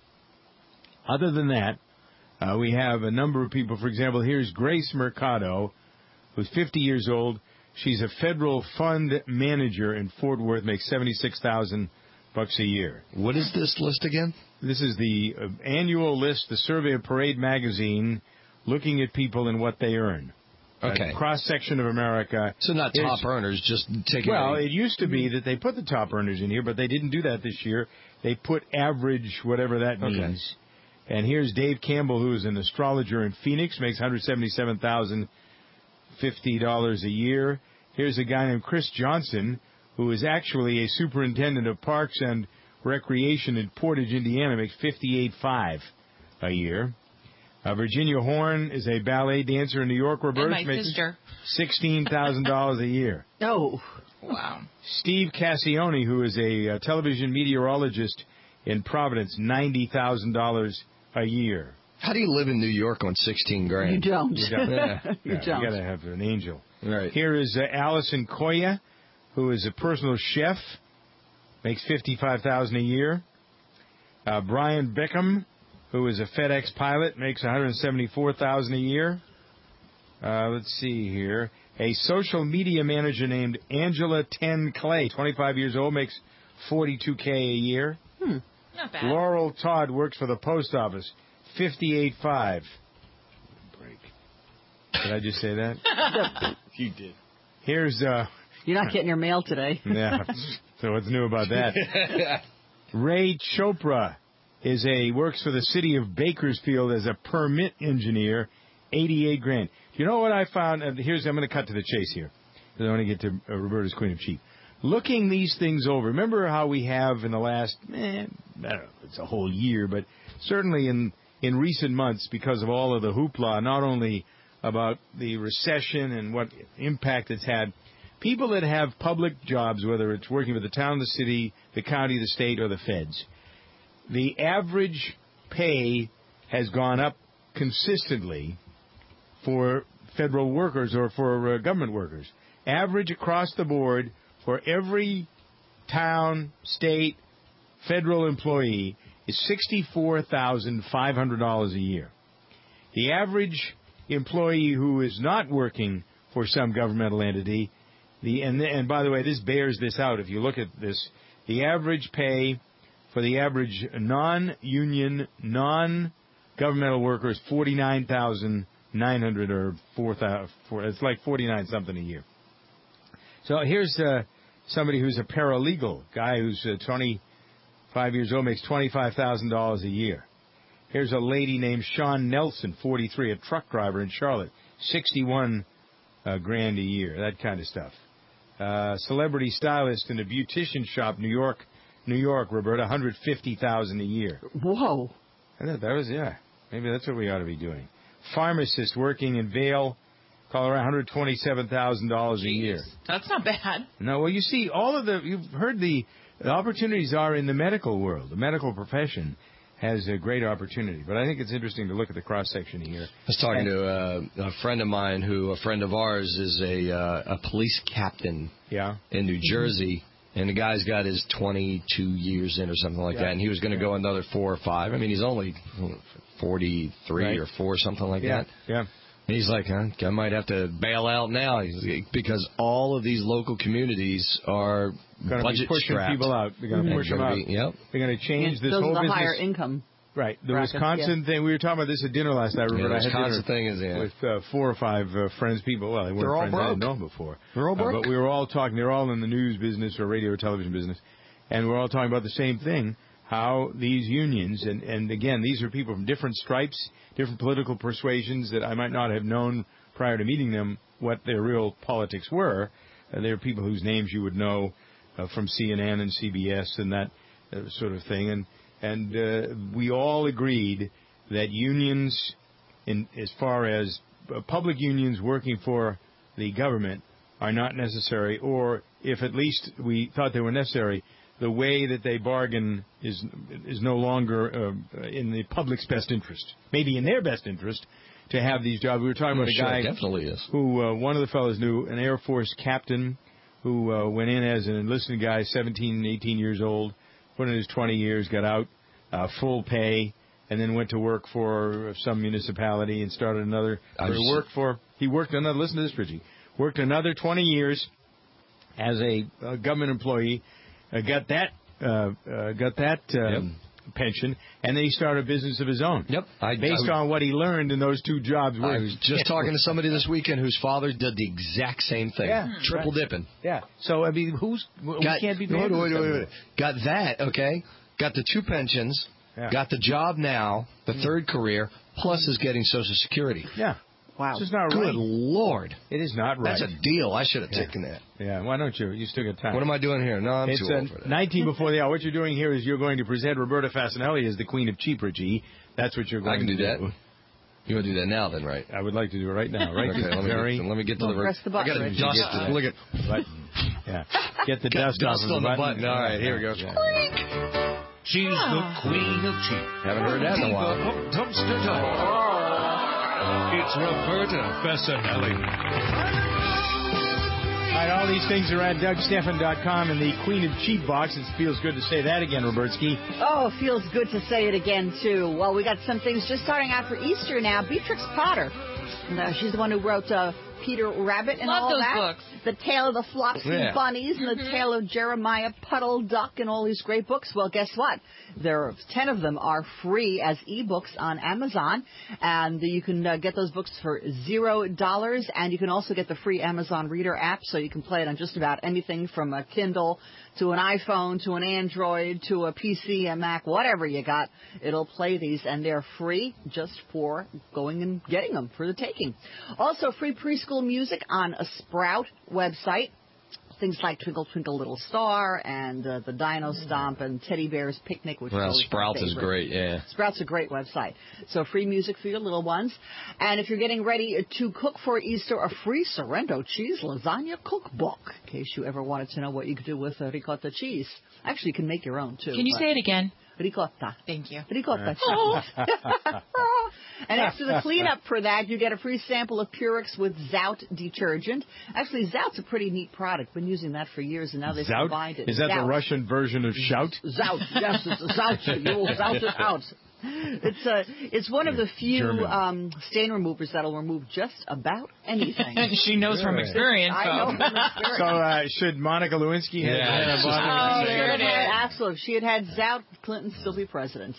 Speaker 2: Other than that, uh, we have a number of people. For example, here's Grace Mercado, who's fifty years old. She's a federal fund manager in Fort Worth, makes seventy-six thousand bucks a year.
Speaker 1: What is this list again?
Speaker 2: This is the uh, annual list, the survey of Parade Magazine, looking at people and what they earn.
Speaker 1: Okay.
Speaker 2: Cross section of America.
Speaker 1: So not top earners, just taking.
Speaker 2: Well,
Speaker 1: a,
Speaker 2: it used to be that they put the top earners in here, but they didn't do that this year. They put average, whatever that means. Okay. And here's Dave Campbell, who is an astrologer in Phoenix, makes one hundred seventy-seven thousand fifty dollars a year. Here's a guy named Chris Johnson, who is actually a superintendent of parks and recreation in Portage, Indiana, makes fifty-eight thousand five hundred dollars a year. Uh, Virginia Horn is a ballet dancer in New York. Roberta
Speaker 3: and my sister.
Speaker 2: sixteen thousand dollars a year.
Speaker 15: Oh.
Speaker 3: Wow.
Speaker 2: Steve Cassioni, who is a uh, television meteorologist in Providence, ninety thousand dollars a year.
Speaker 1: How do you live in New York on sixteen grand?
Speaker 15: You don't.
Speaker 2: You don't.
Speaker 1: Yeah.
Speaker 15: you
Speaker 2: yeah,
Speaker 15: don't.
Speaker 2: You got to have an angel.
Speaker 1: Right.
Speaker 2: Here is uh, Allison Koya, who is a personal chef, makes fifty-five thousand dollars a year. Uh, Brian Beckham, who is a FedEx pilot, makes one hundred seventy-four thousand dollars a year. Uh, let's see here. A social media manager named Angela Ten Clay, twenty-five years old, makes forty-two thousand dollars a year.
Speaker 15: Hmm.
Speaker 3: Not bad.
Speaker 2: Laurel Todd works for the post office, fifty-eight thousand five hundred dollars. Break. Did I just say that?
Speaker 1: You did.
Speaker 2: Here's uh.
Speaker 15: You're not getting your mail today.
Speaker 2: Yeah. So what's new about that? Ray Chopra is a works for the city of Bakersfield as a permit engineer, eighty-eight grand. You know what I found? Uh, here's I'm going to cut to the chase here, because I want to get to uh, Roberta's Queen of Cheap. Looking these things over, remember how we have in the last, eh, I don't know, it's a whole year, but certainly in in recent months, because of all of the hoopla, not only about the recession and what impact it's had, people that have public jobs, whether it's working for the town, the city, the county, the state, or the feds, the average pay has gone up consistently for federal workers or for uh, government workers. Average across the board for every town, state, federal employee is sixty-four thousand five hundred dollars a year. The average employee who is not working for some governmental entity, the and, and by the way, this bears this out. If you look at this, the average pay for the average non-union, non-governmental worker is forty-nine thousand nine hundred or four thousand. It's like forty-nine something a year. So here's uh, somebody who's a paralegal guy who's uh, twenty-five years old, makes twenty-five thousand dollars a year. Here's a lady named Sean Nelson, forty-three, a truck driver in Charlotte, sixty-one uh, grand a year. That kind of stuff. Uh, celebrity stylist in a beautician shop, New York, New York, Roberta, one hundred fifty thousand dollars a year.
Speaker 15: Whoa.
Speaker 2: I thought that was, yeah, maybe that's what we ought to be doing. Pharmacist working in Vail, Colorado, one hundred twenty-seven thousand dollars a year.
Speaker 3: That's not bad.
Speaker 2: No, well, you see, all of the, you've heard the, the opportunities are in the medical world. The medical profession has a great opportunity. But I think it's interesting to look at the cross-section here.
Speaker 1: I was talking to uh, a friend of mine who, a friend of ours, is a uh, a police captain
Speaker 2: yeah.
Speaker 1: in New Jersey. And the guy's got his twenty-two years in or something like
Speaker 2: yeah.
Speaker 1: that. And he was going to
Speaker 2: yeah.
Speaker 1: go another four or five. I mean, he's only forty-three
Speaker 2: right.
Speaker 1: or four, something like
Speaker 2: yeah.
Speaker 1: that.
Speaker 2: Yeah.
Speaker 1: And he's like, huh, I might have to bail out now because all of these local communities are
Speaker 2: going to be pushing
Speaker 1: strapped.
Speaker 2: people out. They're going to
Speaker 1: Mm-hmm.
Speaker 2: push them out.
Speaker 1: Be, yep.
Speaker 2: They're going to change
Speaker 15: yeah,
Speaker 2: this
Speaker 15: those
Speaker 2: whole
Speaker 15: are the
Speaker 2: business.
Speaker 15: higher income.
Speaker 2: Right. The
Speaker 15: brackets,
Speaker 2: Wisconsin
Speaker 15: yeah.
Speaker 2: thing, we were talking about this at dinner last night.
Speaker 1: Yeah,
Speaker 2: Remember,
Speaker 1: the
Speaker 2: I had
Speaker 1: Wisconsin
Speaker 2: dinner
Speaker 1: thing is, yeah.
Speaker 2: with uh, four or five uh, friends, people. Well, they weren't
Speaker 1: They're all
Speaker 2: friends I had
Speaker 1: broke.
Speaker 2: known before.
Speaker 1: They're all broke.
Speaker 2: Uh, but we were all talking. They're all in the news business or radio or television business. And we're all talking about the same thing, how these unions, and, and again, these are people from different stripes, different political persuasions that I might not have known prior to meeting them what their real politics were. Uh, they're people whose names you would know uh, from C N N and C B S and that uh, sort of thing. And and uh, we all agreed that unions, in as far as uh, public unions working for the government, are not necessary, or if at least we thought they were necessary, the way that they bargain is is no longer uh, in the public's best interest. Maybe in their best interest to have these jobs. We were talking
Speaker 1: Oh,
Speaker 2: about a
Speaker 1: sure,
Speaker 2: guy
Speaker 1: it definitely is.
Speaker 2: who uh, one of the fellows knew, an Air Force captain who uh, went in as an enlisted guy, seventeen, eighteen years old, put in his twenty years, got out, uh, full pay, and then went to work for some municipality and started another.
Speaker 1: I
Speaker 2: Or
Speaker 1: was-
Speaker 2: worked for he worked another. Listen to this, Richie. worked another twenty years as a, a government employee, uh, got that uh, uh, got that um, yep. pension, and then he started a business of his own.
Speaker 1: Yep. I,
Speaker 2: based
Speaker 1: I,
Speaker 2: on what he learned in those two jobs.
Speaker 1: I was just talking to somebody this weekend whose father did the exact same thing.
Speaker 2: Yeah.
Speaker 1: Triple
Speaker 2: right.
Speaker 1: dipping.
Speaker 2: Yeah. So, I mean, who's... Got, we can't be...
Speaker 1: Wait, wait, wait, wait. Got that, okay. Got the two pensions. Yeah. Got the job now, the mm. third career, plus is getting Social Security.
Speaker 2: Yeah.
Speaker 15: Wow.
Speaker 2: It's just not
Speaker 1: Good
Speaker 2: right.
Speaker 1: Lord.
Speaker 2: It is not right.
Speaker 1: That's a deal. I should have
Speaker 2: yeah.
Speaker 1: taken that.
Speaker 2: Yeah, why don't you? You still got time.
Speaker 1: What am I doing here? No, I'm
Speaker 2: it's
Speaker 1: too old for that.
Speaker 2: nineteen before the hour. What you're doing here is you're going to present Roberta Fasanelli as the Queen of Cheapergy. That's what you're going
Speaker 1: I can
Speaker 2: to
Speaker 1: do
Speaker 2: do.
Speaker 1: that. You want to do that now then, right?
Speaker 2: I would like to do it right now. Right?
Speaker 1: Okay, let me,
Speaker 2: Very,
Speaker 1: get, let me get to
Speaker 15: well,
Speaker 1: the...
Speaker 15: Press the button.
Speaker 1: I got to
Speaker 15: Right?
Speaker 1: dust.
Speaker 2: To
Speaker 1: Look at...
Speaker 2: Button. Yeah. Get the dust,
Speaker 1: dust
Speaker 2: off
Speaker 1: on
Speaker 2: of
Speaker 1: the
Speaker 2: the
Speaker 1: button.
Speaker 2: button.
Speaker 1: All right, here we go.
Speaker 2: Yeah.
Speaker 14: She's the Queen of Cheap.
Speaker 1: Haven't heard that in a while.
Speaker 14: Dumpster dive. It's Roberta Fasanelli.
Speaker 2: All right, all these things are at Doug Stephan dot com and the Queen of Cheap box. It feels good to say that again, Robertsky.
Speaker 15: Oh, feels good to say it again, too. Well, we got some things just starting out for Easter now. Beatrix Potter. Uh, she's the one who wrote uh, Peter Rabbit and
Speaker 3: Love
Speaker 15: all
Speaker 3: those
Speaker 15: that.
Speaker 3: books.
Speaker 15: The Tale of the Flopsy
Speaker 1: Yeah.
Speaker 15: Bunnies and
Speaker 3: Mm-hmm.
Speaker 15: the Tale of Jeremiah Puddle Duck and all these great books. Well, guess what? There are ten of them are free as ebooks on Amazon, and you can uh, get those books for zero dollars. And you can also get the free Amazon Reader app, so you can play it on just about anything from a Kindle to an iPhone to an Android to a P C, a Mac, whatever you got. It'll play these, and they're free just for going and getting them for the taking. Also, free preschool music on a Sprout website. Things like Twinkle Twinkle Little Star and uh, the Dino Stomp and Teddy Bear's Picnic, which
Speaker 1: well,
Speaker 15: is
Speaker 1: Sprout is great, yeah.
Speaker 15: Sprout's a great website. So free music for your little ones. And if you're getting ready to cook for Easter, a free Sorrento cheese lasagna cookbook, in case you ever wanted to know what you could do with uh, ricotta cheese. Actually, you can make your own, too.
Speaker 3: Can you say it again?
Speaker 15: Ricotta.
Speaker 3: Thank you.
Speaker 15: Ricotta cheese. And after the cleanup for that, you get a free sample of Purex with Zout detergent. Actually, Zout's a pretty neat product. Been using that for years, and now they've
Speaker 2: Zout?
Speaker 15: combined it.
Speaker 2: Is that
Speaker 15: Zout.
Speaker 2: the Russian version of shout?
Speaker 15: Zout, yes, it's a Zout. You will Zout it out. It's a, it's one of the few um, stain removers that'll remove just about anything.
Speaker 3: She knows from experience.
Speaker 15: I
Speaker 3: so.
Speaker 15: know from experience.
Speaker 2: So uh, should Monica Lewinsky have
Speaker 1: Yeah,
Speaker 2: had a
Speaker 1: it's
Speaker 2: bottle
Speaker 15: Oh,
Speaker 2: of
Speaker 15: she
Speaker 2: cigarette?
Speaker 15: would have had, absolutely. If she had had Zout, Clinton still be president.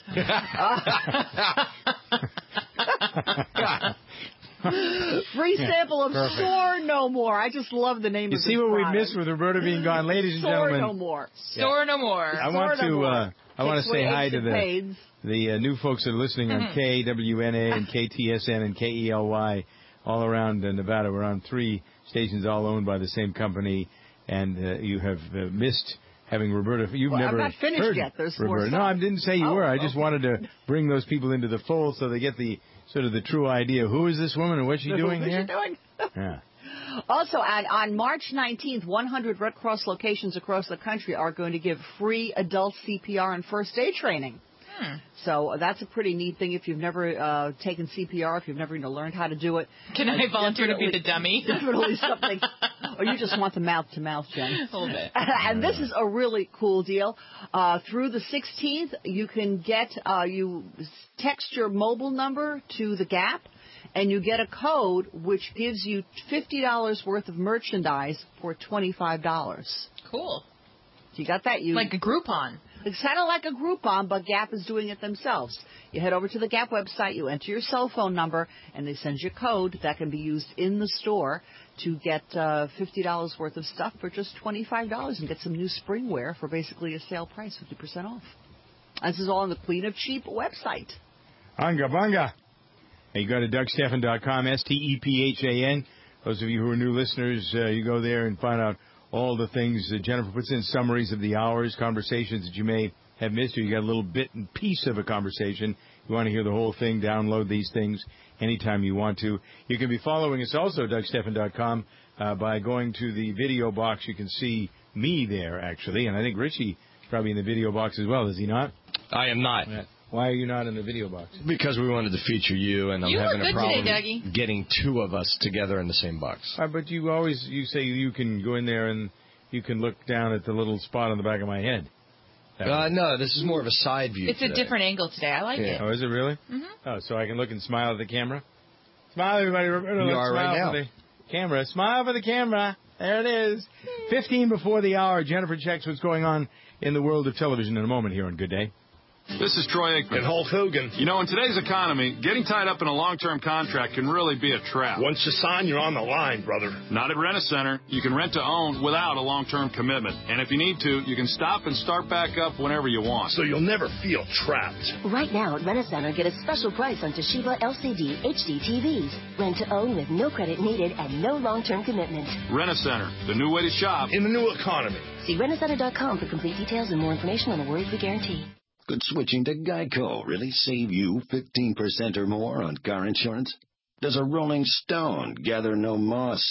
Speaker 15: Free sample of
Speaker 2: Perfect.
Speaker 15: Soar No More. I just love the name
Speaker 2: You
Speaker 15: of
Speaker 2: see
Speaker 15: this
Speaker 2: what we
Speaker 15: product.
Speaker 2: missed with Roberta being gone, ladies and
Speaker 15: Soar
Speaker 2: gentlemen.
Speaker 15: No More.
Speaker 3: Store no more.
Speaker 2: I want
Speaker 15: Soar No
Speaker 2: to
Speaker 15: More.
Speaker 2: uh, I want to
Speaker 15: Takes
Speaker 2: say
Speaker 15: away
Speaker 2: hi
Speaker 15: aches
Speaker 2: to
Speaker 15: and
Speaker 2: the
Speaker 15: pains.
Speaker 2: the uh, new folks that are listening on K W N A and K T S N and K E L Y all around uh, Nevada. We're on three stations all owned by the same company, and uh, you have uh, missed having Roberta. You've
Speaker 15: Well, I'm
Speaker 2: never
Speaker 15: not finished
Speaker 2: heard
Speaker 15: yet. There's more
Speaker 2: Roberta.
Speaker 15: stuff.
Speaker 2: No, I didn't say you
Speaker 15: Oh,
Speaker 2: were. I just
Speaker 15: okay.
Speaker 2: wanted to bring those people into the fold so they get the sort of the true idea. Who is this woman and what's she doing
Speaker 15: What's
Speaker 2: here?
Speaker 15: she doing?
Speaker 2: Yeah.
Speaker 15: Also, on, on March nineteenth, one hundred Red Cross locations across the country are going to give free adult C P R and first aid training.
Speaker 3: Hmm.
Speaker 15: So that's a pretty neat thing if you've never uh, taken C P R, if you've never even learned how to do it.
Speaker 3: Can I
Speaker 15: It's
Speaker 3: volunteer to be
Speaker 15: definitely-
Speaker 3: the dummy?
Speaker 15: Definitely something. Or you just want the mouth-to-mouth, Jen.
Speaker 3: A little bit.
Speaker 15: And this is a really cool deal. Uh, through the sixteenth, you can get, uh, you text your mobile number to the Gap, and you get a code which gives you fifty dollars worth of merchandise for twenty-five dollars.
Speaker 3: Cool.
Speaker 15: You got that? You
Speaker 3: Like a Groupon.
Speaker 15: It's kind of like a Groupon, but Gap is doing it themselves. You head over to the Gap website, you enter your cell phone number, and they send you a code that can be used in the store to get uh, fifty dollars worth of stuff for just twenty-five dollars and get some new spring wear for basically a sale price, fifty percent off. This is all on the Queen of Cheap website.
Speaker 2: Anga bunga. Hey, you go to Doug Stephan dot com, S T E P H A N. Those of you who are new listeners, uh, you go there and find out all the things that Jennifer puts in, summaries of the hours, conversations that you may have missed, or you got a little bit and piece of a conversation. You want to hear the whole thing, download these things anytime you want to. You can be following us also, Doug Stephan dot com, uh, by going to the video box. You can see me there, actually, and I think Richie is probably in the video box as well, is he not?
Speaker 1: I am not.
Speaker 2: Yeah. Why are you not in the video box?
Speaker 1: Because we wanted to feature you, and I'm
Speaker 3: You look
Speaker 1: having a
Speaker 3: good
Speaker 1: problem
Speaker 3: today, Dougie.
Speaker 1: getting two of us together in the same box.
Speaker 2: Uh, but you always you say you can go in there and you can look down at the little spot on the back of my head.
Speaker 1: Uh, no, this is more of a side view.
Speaker 3: It's a
Speaker 1: today.
Speaker 3: different angle today. I like
Speaker 1: Yeah.
Speaker 3: it.
Speaker 2: Oh, is it really?
Speaker 3: Mm-hmm.
Speaker 2: Oh, so I can look and smile at the camera? Smile, everybody. Roberta,
Speaker 1: You
Speaker 2: let's
Speaker 1: are
Speaker 2: smile
Speaker 1: right now.
Speaker 2: for the- Camera. Smile for the camera. There it is. fifteen before the hour. Jennifer checks what's going on in the world of television in a moment here on Good Day.
Speaker 4: This is Troy Aikman.
Speaker 18: And Hulk Hogan.
Speaker 4: You know, in today's economy, getting tied up in a long-term contract can really be a trap.
Speaker 18: Once you sign, you're on the line, brother.
Speaker 4: Not at Rent-A-Center. You can rent to own without a long-term commitment. And if you need to, you can stop and start back up whenever you want.
Speaker 18: So you'll never feel trapped.
Speaker 7: Right now at Rent-A-Center, get a special price on Toshiba L C D H D T Vs. Rent to own with no credit needed and no long-term commitment.
Speaker 4: Rent-A-Center, the new way to shop
Speaker 18: in the new economy.
Speaker 7: See rent a center dot com for complete details and more information on the worry-free guarantee.
Speaker 11: Could switching to Geico really save you fifteen percent or more on car insurance? Does a rolling stone gather no moss?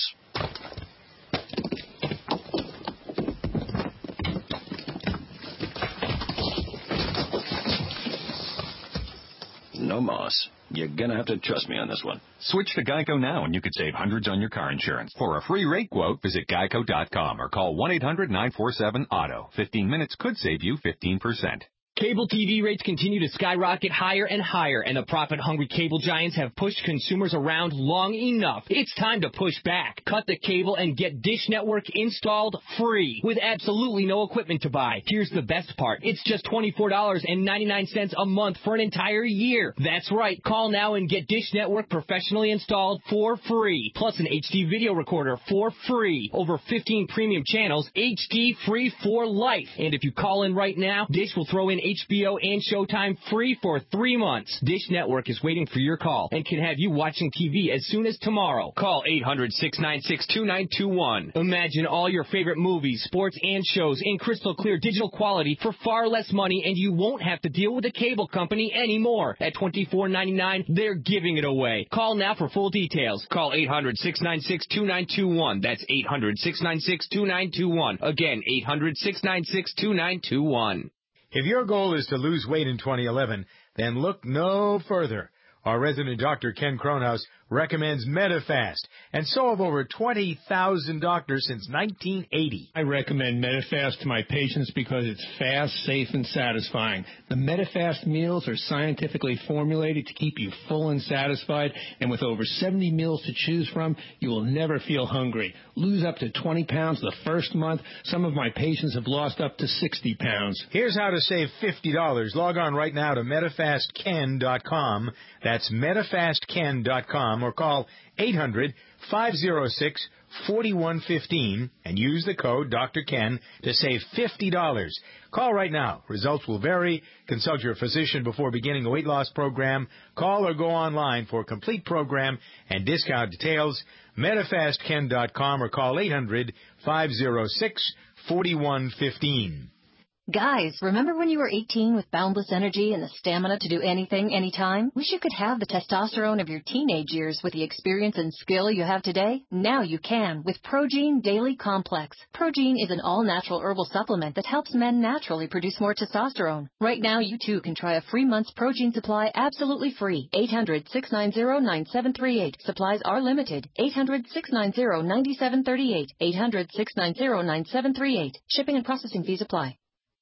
Speaker 11: No moss. You're going to have to trust me on this one.
Speaker 12: Switch to Geico now and you could save hundreds on your car insurance. For a free rate quote, visit geico dot com or call one eight hundred nine four seven auto. fifteen minutes could save you fifteen percent.
Speaker 5: Cable T V rates continue to skyrocket higher and higher, and the profit-hungry cable giants have pushed consumers around long enough. It's time to push back. Cut the cable and get Dish Network installed free with absolutely no equipment to buy. Here's the best part. It's just twenty-four dollars and ninety-nine cents a month for an entire year. That's right. Call now and get Dish Network professionally installed for free, plus an H D video recorder for free. Over fifteen premium channels, H D free for life. And if you call in right now, Dish will throw in H B O and Showtime free for three months. Dish Network is waiting for your call and can have you watching T V as soon as tomorrow. Call eight hundred, six nine six, two nine two one. Imagine all your favorite movies, sports, and shows in crystal clear digital quality for far less money, and you won't have to deal with a cable company anymore. At twenty-four ninety-nine, they're giving it away. Call now for full details. Call eight hundred, six nine six, two nine two one. That's eight hundred, six nine six, two nine two one. Again, eight hundred, six nine six, two nine two one.
Speaker 2: If your goal is to lose weight in twenty eleven, then look no further. Our resident doctor, Ken Kronhaus, recommends Medifast, and so have over twenty thousand doctors since nineteen eighty.
Speaker 6: I recommend Medifast to my patients because it's fast, safe, and satisfying. The Medifast meals are scientifically formulated to keep you full and satisfied, and with over seventy meals to choose from, you will never feel hungry. Lose up to twenty pounds the first month. Some of my patients have lost up to sixty pounds.
Speaker 2: Here's how to save fifty dollars. Log on right now to Medifast Ken dot com. That's Medifast Ken dot com, or call eight hundred, five oh six, four one one five and use the code Doctor Ken to save fifty dollars. Call right now. Results will vary. Consult your physician before beginning a weight loss program. Call or go online for complete program and discount details. Medifast Ken dot com or call eight hundred, five oh six, four one one five.
Speaker 24: Guys, remember when you were eighteen with boundless energy and the stamina to do anything, anytime? Wish you could have the testosterone of your teenage years with the experience and skill you have today? Now you can with Progene Daily Complex. Progene is an all-natural herbal supplement that helps men naturally produce more testosterone. Right now, you too can try a free month's Progene supply absolutely free. eight hundred, six nine zero, nine seven three eight. Supplies are limited. eight hundred, six nine zero, nine seven three eight. eight hundred, six nine zero, nine seven three eight. Shipping and processing fees apply.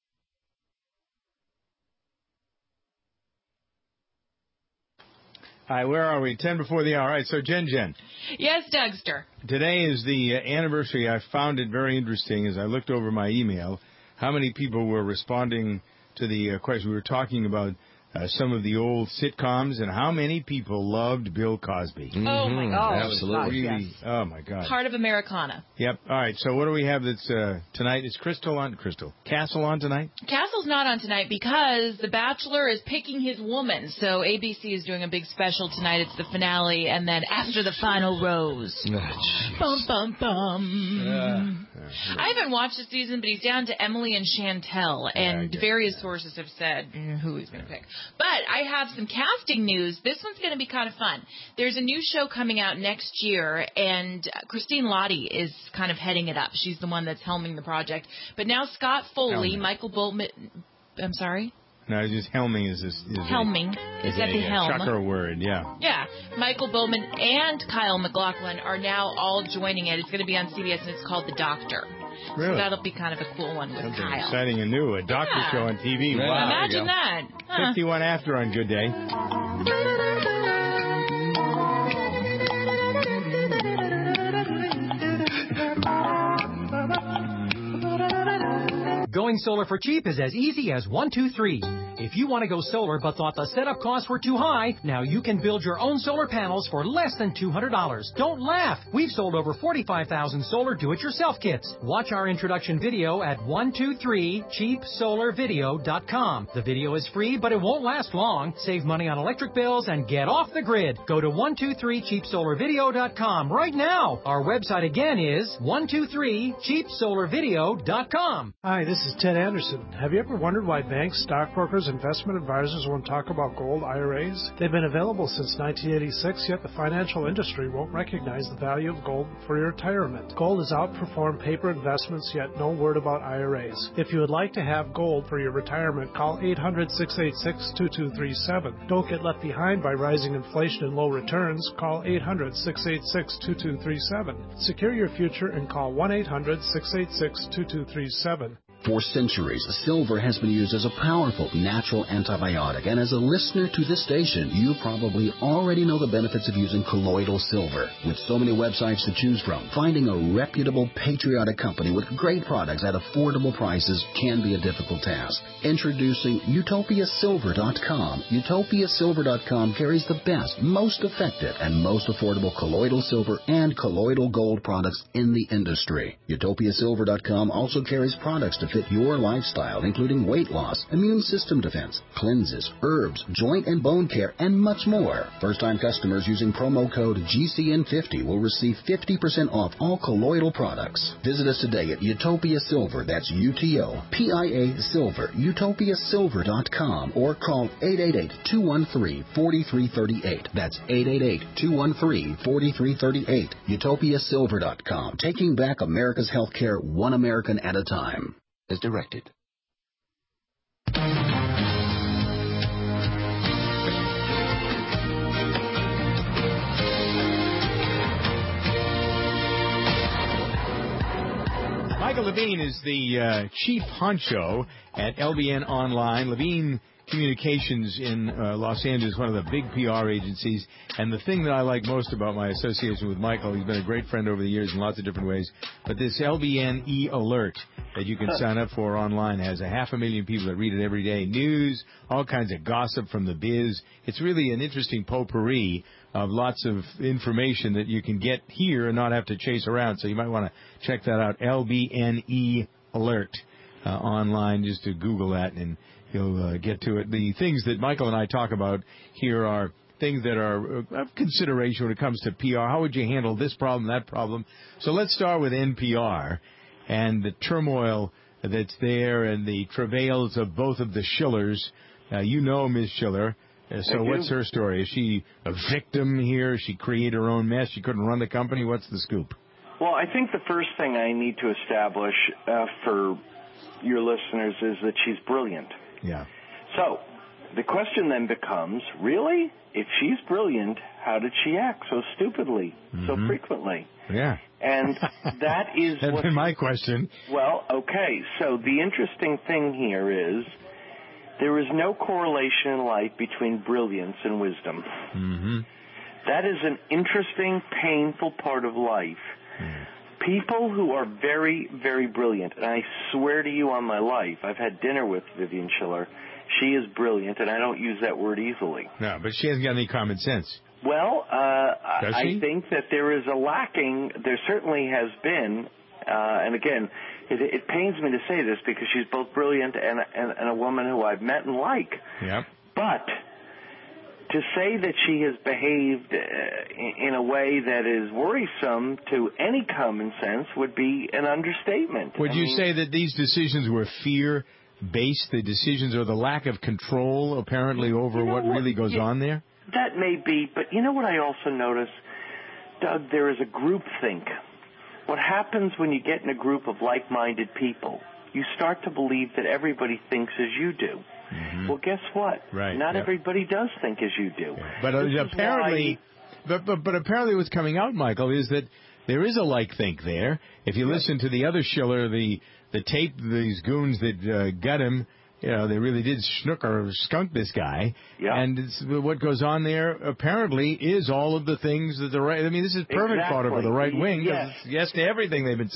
Speaker 2: All right, where are we? Ten before the hour. All right, so Jen Jen.
Speaker 3: Yes, Dougster.
Speaker 2: Today is the uh, anniversary. I found it very interesting as I looked over my email how many people were responding to the uh, question. We were talking about uh, some of the old sitcoms and how many people loved Bill Cosby.
Speaker 3: Mm-hmm. Oh, my God.
Speaker 2: Absolutely.
Speaker 3: Yes.
Speaker 2: Really, oh, my God.
Speaker 3: Part of Americana.
Speaker 2: Yep. All right, so what do we have that's uh, tonight? Is Crystal on? Crystal. Castle on tonight?
Speaker 3: Castle's not on tonight because The Bachelor is picking his woman. So A B C is doing a big special tonight. It's the finale, and then After the Final Rose.
Speaker 2: Oh,
Speaker 3: bum, bum, bum.
Speaker 2: Uh,
Speaker 3: I haven't watched the season, but he's down to Emily and Chantel, and
Speaker 2: yeah,
Speaker 3: various that. sources have said who he's going to pick. But I have some casting news. This one's going to be kind of fun. There's a new show coming out next year, and Christine Lottie is kind of heading it up. She's the one that's helming the project. But now Scott Foley,
Speaker 2: Helming.
Speaker 3: Michael Boltman... I'm sorry?
Speaker 2: No, it's just helming is this. Is
Speaker 3: Helming.
Speaker 2: A,
Speaker 3: Is that the
Speaker 2: a,
Speaker 3: helm?
Speaker 2: Chucker word, yeah.
Speaker 3: Yeah. Michael Bowman and Kyle MacLachlan are now all joining it. It's going to be on C B S, and it's called The Doctor.
Speaker 2: Really?
Speaker 3: So that'll be kind of a cool one with
Speaker 2: Something
Speaker 3: Kyle.
Speaker 2: exciting and new. A doctor
Speaker 3: Yeah.
Speaker 2: show on T V.
Speaker 3: Yeah,
Speaker 2: Wow.
Speaker 3: imagine that. Huh.
Speaker 2: fifty-one after on Good Day.
Speaker 8: Going solar for cheap is as easy as one, two, three. If you want to go solar but thought the setup costs were too high, now you can build your own solar panels for less than two hundred dollars. Don't laugh. We've sold over forty-five thousand solar do-it-yourself kits. Watch our introduction video at one two three cheap solar video dot com. The video is free, but it won't last long. Save money on electric bills and get off the grid. Go to one two three cheap solar video dot com right now. Our website again is one two three cheap solar video dot com.
Speaker 9: Hi, this is Ted Anderson. Have you ever wondered why banks, stockbrokers, investment advisors won't talk about gold I R As? They've been available since nineteen eighty-six, yet the financial industry won't recognize the value of gold for your retirement. Gold has outperformed paper investments, yet no word about I R As. If you would like to have gold for your retirement, call eight hundred, six eight six, two two three seven. Don't get left behind by rising inflation and low returns. Call eight hundred, six eight six, two two three seven. Secure your future and call one eight hundred, six eight six, two two three seven.
Speaker 10: For centuries, silver has been used as a powerful natural antibiotic, and as a listener to this station, you probably already know the benefits of using colloidal silver. With so many websites to choose from, finding a reputable, patriotic company with great products at affordable prices can be a difficult task. Introducing Utopia Silver dot com. Utopia Silver dot com carries the best, most effective, and most affordable colloidal silver and colloidal gold products in the industry. Utopia Silver dot com also carries products to fit your lifestyle, including weight loss, immune system defense, cleanses, herbs, joint and bone care, and much more. First-time customers using promo code G C N fifty will receive fifty percent off all colloidal products. Visit us today at Utopia Silver, that's U T O P I A Silver, Utopia Silver dot com, or call eight eight eight, two one three, four three three eight. That's eight eight eight, two one three, four three three eight. Utopia Silver dot com, taking back America's healthcare one American at a time. As directed.
Speaker 2: Michael Levine is the uh, chief honcho at L B N Online. Levine Communications in uh, Los Angeles, one of the big P R agencies. And the thing that I like most about my association with Michael, he's been a great friend over the years in lots of different ways, but this L B N E-Alert that you can sign up for online has a half a million people that read it every day. News, all kinds of gossip from the biz. It's really an interesting potpourri of lots of information that you can get here and not have to chase around. So you might want to check that out, L B N E-Alert uh, online. Just to Google that and you'll uh, get to it. The things that Michael and I talk about here are things that are of consideration when it comes to P R. How would you handle this problem, that problem? So let's start with N P R and the turmoil that's there and the travails of both of the Schillers. Uh, you know Miz Schiller. Uh, so what's her story? Is she a victim here? She created her own mess? She couldn't run the company? What's the scoop?
Speaker 13: Well, I think the first thing I need to establish uh, for your listeners is that she's brilliant.
Speaker 2: Yeah.
Speaker 13: So the question then becomes, really? If she's brilliant, how did she act so stupidly, mm-hmm. so frequently?
Speaker 2: Yeah.
Speaker 13: And that is
Speaker 2: That's
Speaker 13: what...
Speaker 2: been my question.
Speaker 13: Well, okay. So the interesting thing here is there is no correlation in life between brilliance and wisdom.
Speaker 2: Mm-hmm.
Speaker 13: That is an interesting, painful part of life. Mm. People who are very, very brilliant, and I swear to you on my life, I've had dinner with Vivian Schiller. She is brilliant, and I don't use that word easily.
Speaker 2: No, but she hasn't got any common sense.
Speaker 13: Well, uh,
Speaker 2: Does
Speaker 13: I
Speaker 2: she?
Speaker 13: think that there is a lacking, there certainly has been, uh, and again, it, it pains me to say this because she's both brilliant and, and, and a woman who I've met and like.
Speaker 2: Yep.
Speaker 13: But to say that she has behaved uh, in a way that is worrisome to any common sense would be an understatement.
Speaker 2: Would
Speaker 13: I
Speaker 2: you
Speaker 13: mean,
Speaker 2: say that these decisions were fear-based, the decisions, or the lack of control, apparently, over
Speaker 13: you know
Speaker 2: what,
Speaker 13: what
Speaker 2: really goes
Speaker 13: yeah,
Speaker 2: on there?
Speaker 13: That may be, but you know what I also notice, Doug, there is a groupthink. What happens when you get in a group of like-minded people, you start to believe that everybody thinks as you do. Mm-hmm. Well, guess what?
Speaker 2: Right.
Speaker 13: Not
Speaker 2: yep.
Speaker 13: everybody does think as you do.
Speaker 2: Yeah. But uh, apparently,
Speaker 13: why...
Speaker 2: but, but but apparently, what's coming out, Michael, is that there is a like think there. If you
Speaker 13: yes.
Speaker 2: listen to the other Schiller, the the tape, these goons that uh, got him, you know, they really did snook or skunk this guy.
Speaker 13: Yeah.
Speaker 2: And it's, what goes on there apparently is all of the things that the right. I mean, this is perfect
Speaker 13: exactly.
Speaker 2: fodder for the right wing.
Speaker 13: Yes.
Speaker 2: It's yes to everything they've been saying.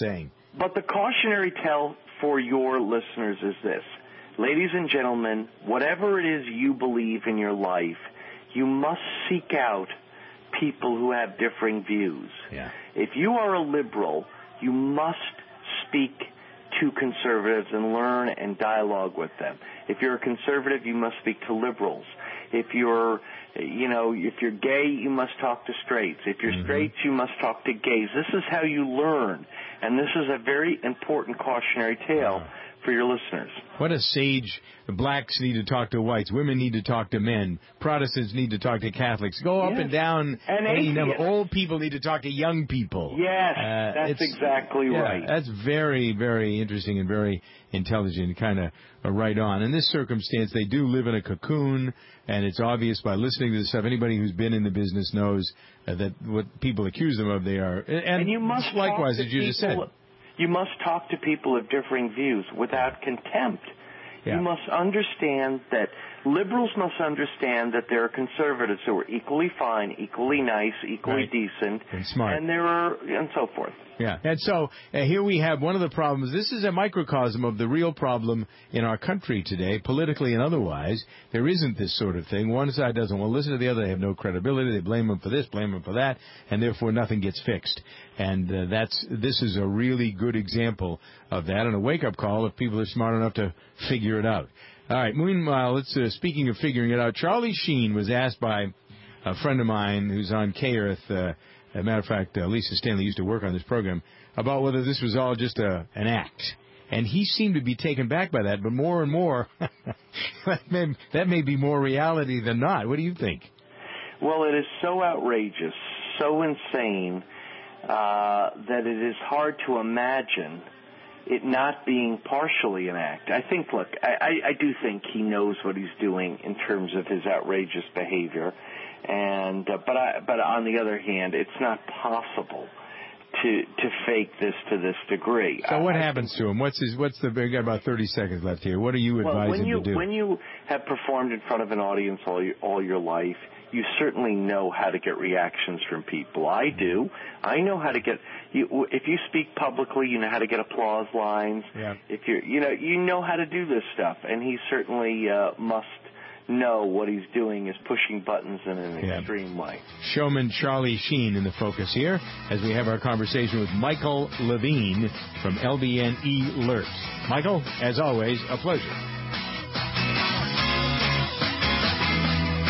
Speaker 13: but the cautionary tale for your listeners is this. Ladies and gentlemen, whatever it is you believe in your life, you must seek out people who have differing views.
Speaker 2: Yeah.
Speaker 13: If you are a liberal, you must speak to conservatives and learn and dialogue with them. If you're a conservative, you must speak to liberals. If you're, you know, if you're gay, you must talk to straights. If you're mm-hmm. straights, you must talk to gays. This is how you learn, and this is a very important cautionary tale for your listeners.
Speaker 2: What a sage. Blacks need to talk to whites. Women need to talk to men. Protestants need to talk to Catholics. Go up
Speaker 13: yes.
Speaker 2: and down.
Speaker 13: And
Speaker 2: any number. Old people need to talk to young people.
Speaker 13: Yes,
Speaker 2: uh,
Speaker 13: that's exactly
Speaker 2: yeah,
Speaker 13: right.
Speaker 2: That's very, very interesting and very intelligent, kind of uh, right on. In this circumstance, they do live in a cocoon, and it's obvious by listening to this stuff. Anybody who's been in the business knows uh, that what people accuse them of, they are. And,
Speaker 13: and you must
Speaker 2: likewise, as you
Speaker 13: people,
Speaker 2: just said.
Speaker 13: You must talk to people of differing views without contempt.
Speaker 2: Yeah.
Speaker 13: You must understand that liberals must understand that there are conservatives who are equally fine, equally nice, equally
Speaker 2: right.
Speaker 13: decent,
Speaker 2: and smart,
Speaker 13: and there are and so forth.
Speaker 2: Yeah, and so uh, here we have one of the problems. This is a microcosm of the real problem in our country today, politically and otherwise. There isn't this sort of thing. One side doesn't want to listen to the other. They have no credibility. They blame them for this, blame them for that, and therefore nothing gets fixed. And uh, that's this is a really good example of that, and a wake-up call if people are smart enough to figure it out. All right, meanwhile, let's, uh, speaking of figuring it out, Charlie Sheen was asked by a friend of mine who's on K-Earth, uh, as a matter of fact, uh, Lisa Stanley used to work on this program, about whether this was all just a, an act. And he seemed to be taken back by that, but more and more, that, may, that may be more reality than not. What do you think?
Speaker 13: Well, it is so outrageous, so insane, uh, that it is hard to imagine it not being partially an act. I think, look, I, I, I do think he knows what he's doing in terms of his outrageous behavior. And uh, but I, but on the other hand, it's not possible to to fake this to this degree.
Speaker 2: So what
Speaker 13: I,
Speaker 2: happens to him? What's his? What's the? We got about thirty seconds left here. What do you advise
Speaker 13: well, when
Speaker 2: him
Speaker 13: you,
Speaker 2: to do?
Speaker 13: When you have performed in front of an audience all your, all your life, you certainly know how to get reactions from people. I do. I know how to get. You, if you speak publicly, you know how to get applause lines.
Speaker 2: Yeah.
Speaker 13: If you're, you know, you know how to do this stuff, and he certainly uh, must know what he's doing is pushing buttons in an
Speaker 2: yeah.
Speaker 13: extreme way.
Speaker 2: Showman Charlie Sheen in the focus here as we have our conversation with Michael Levine from L B N E Alert. Michael, as always, a pleasure.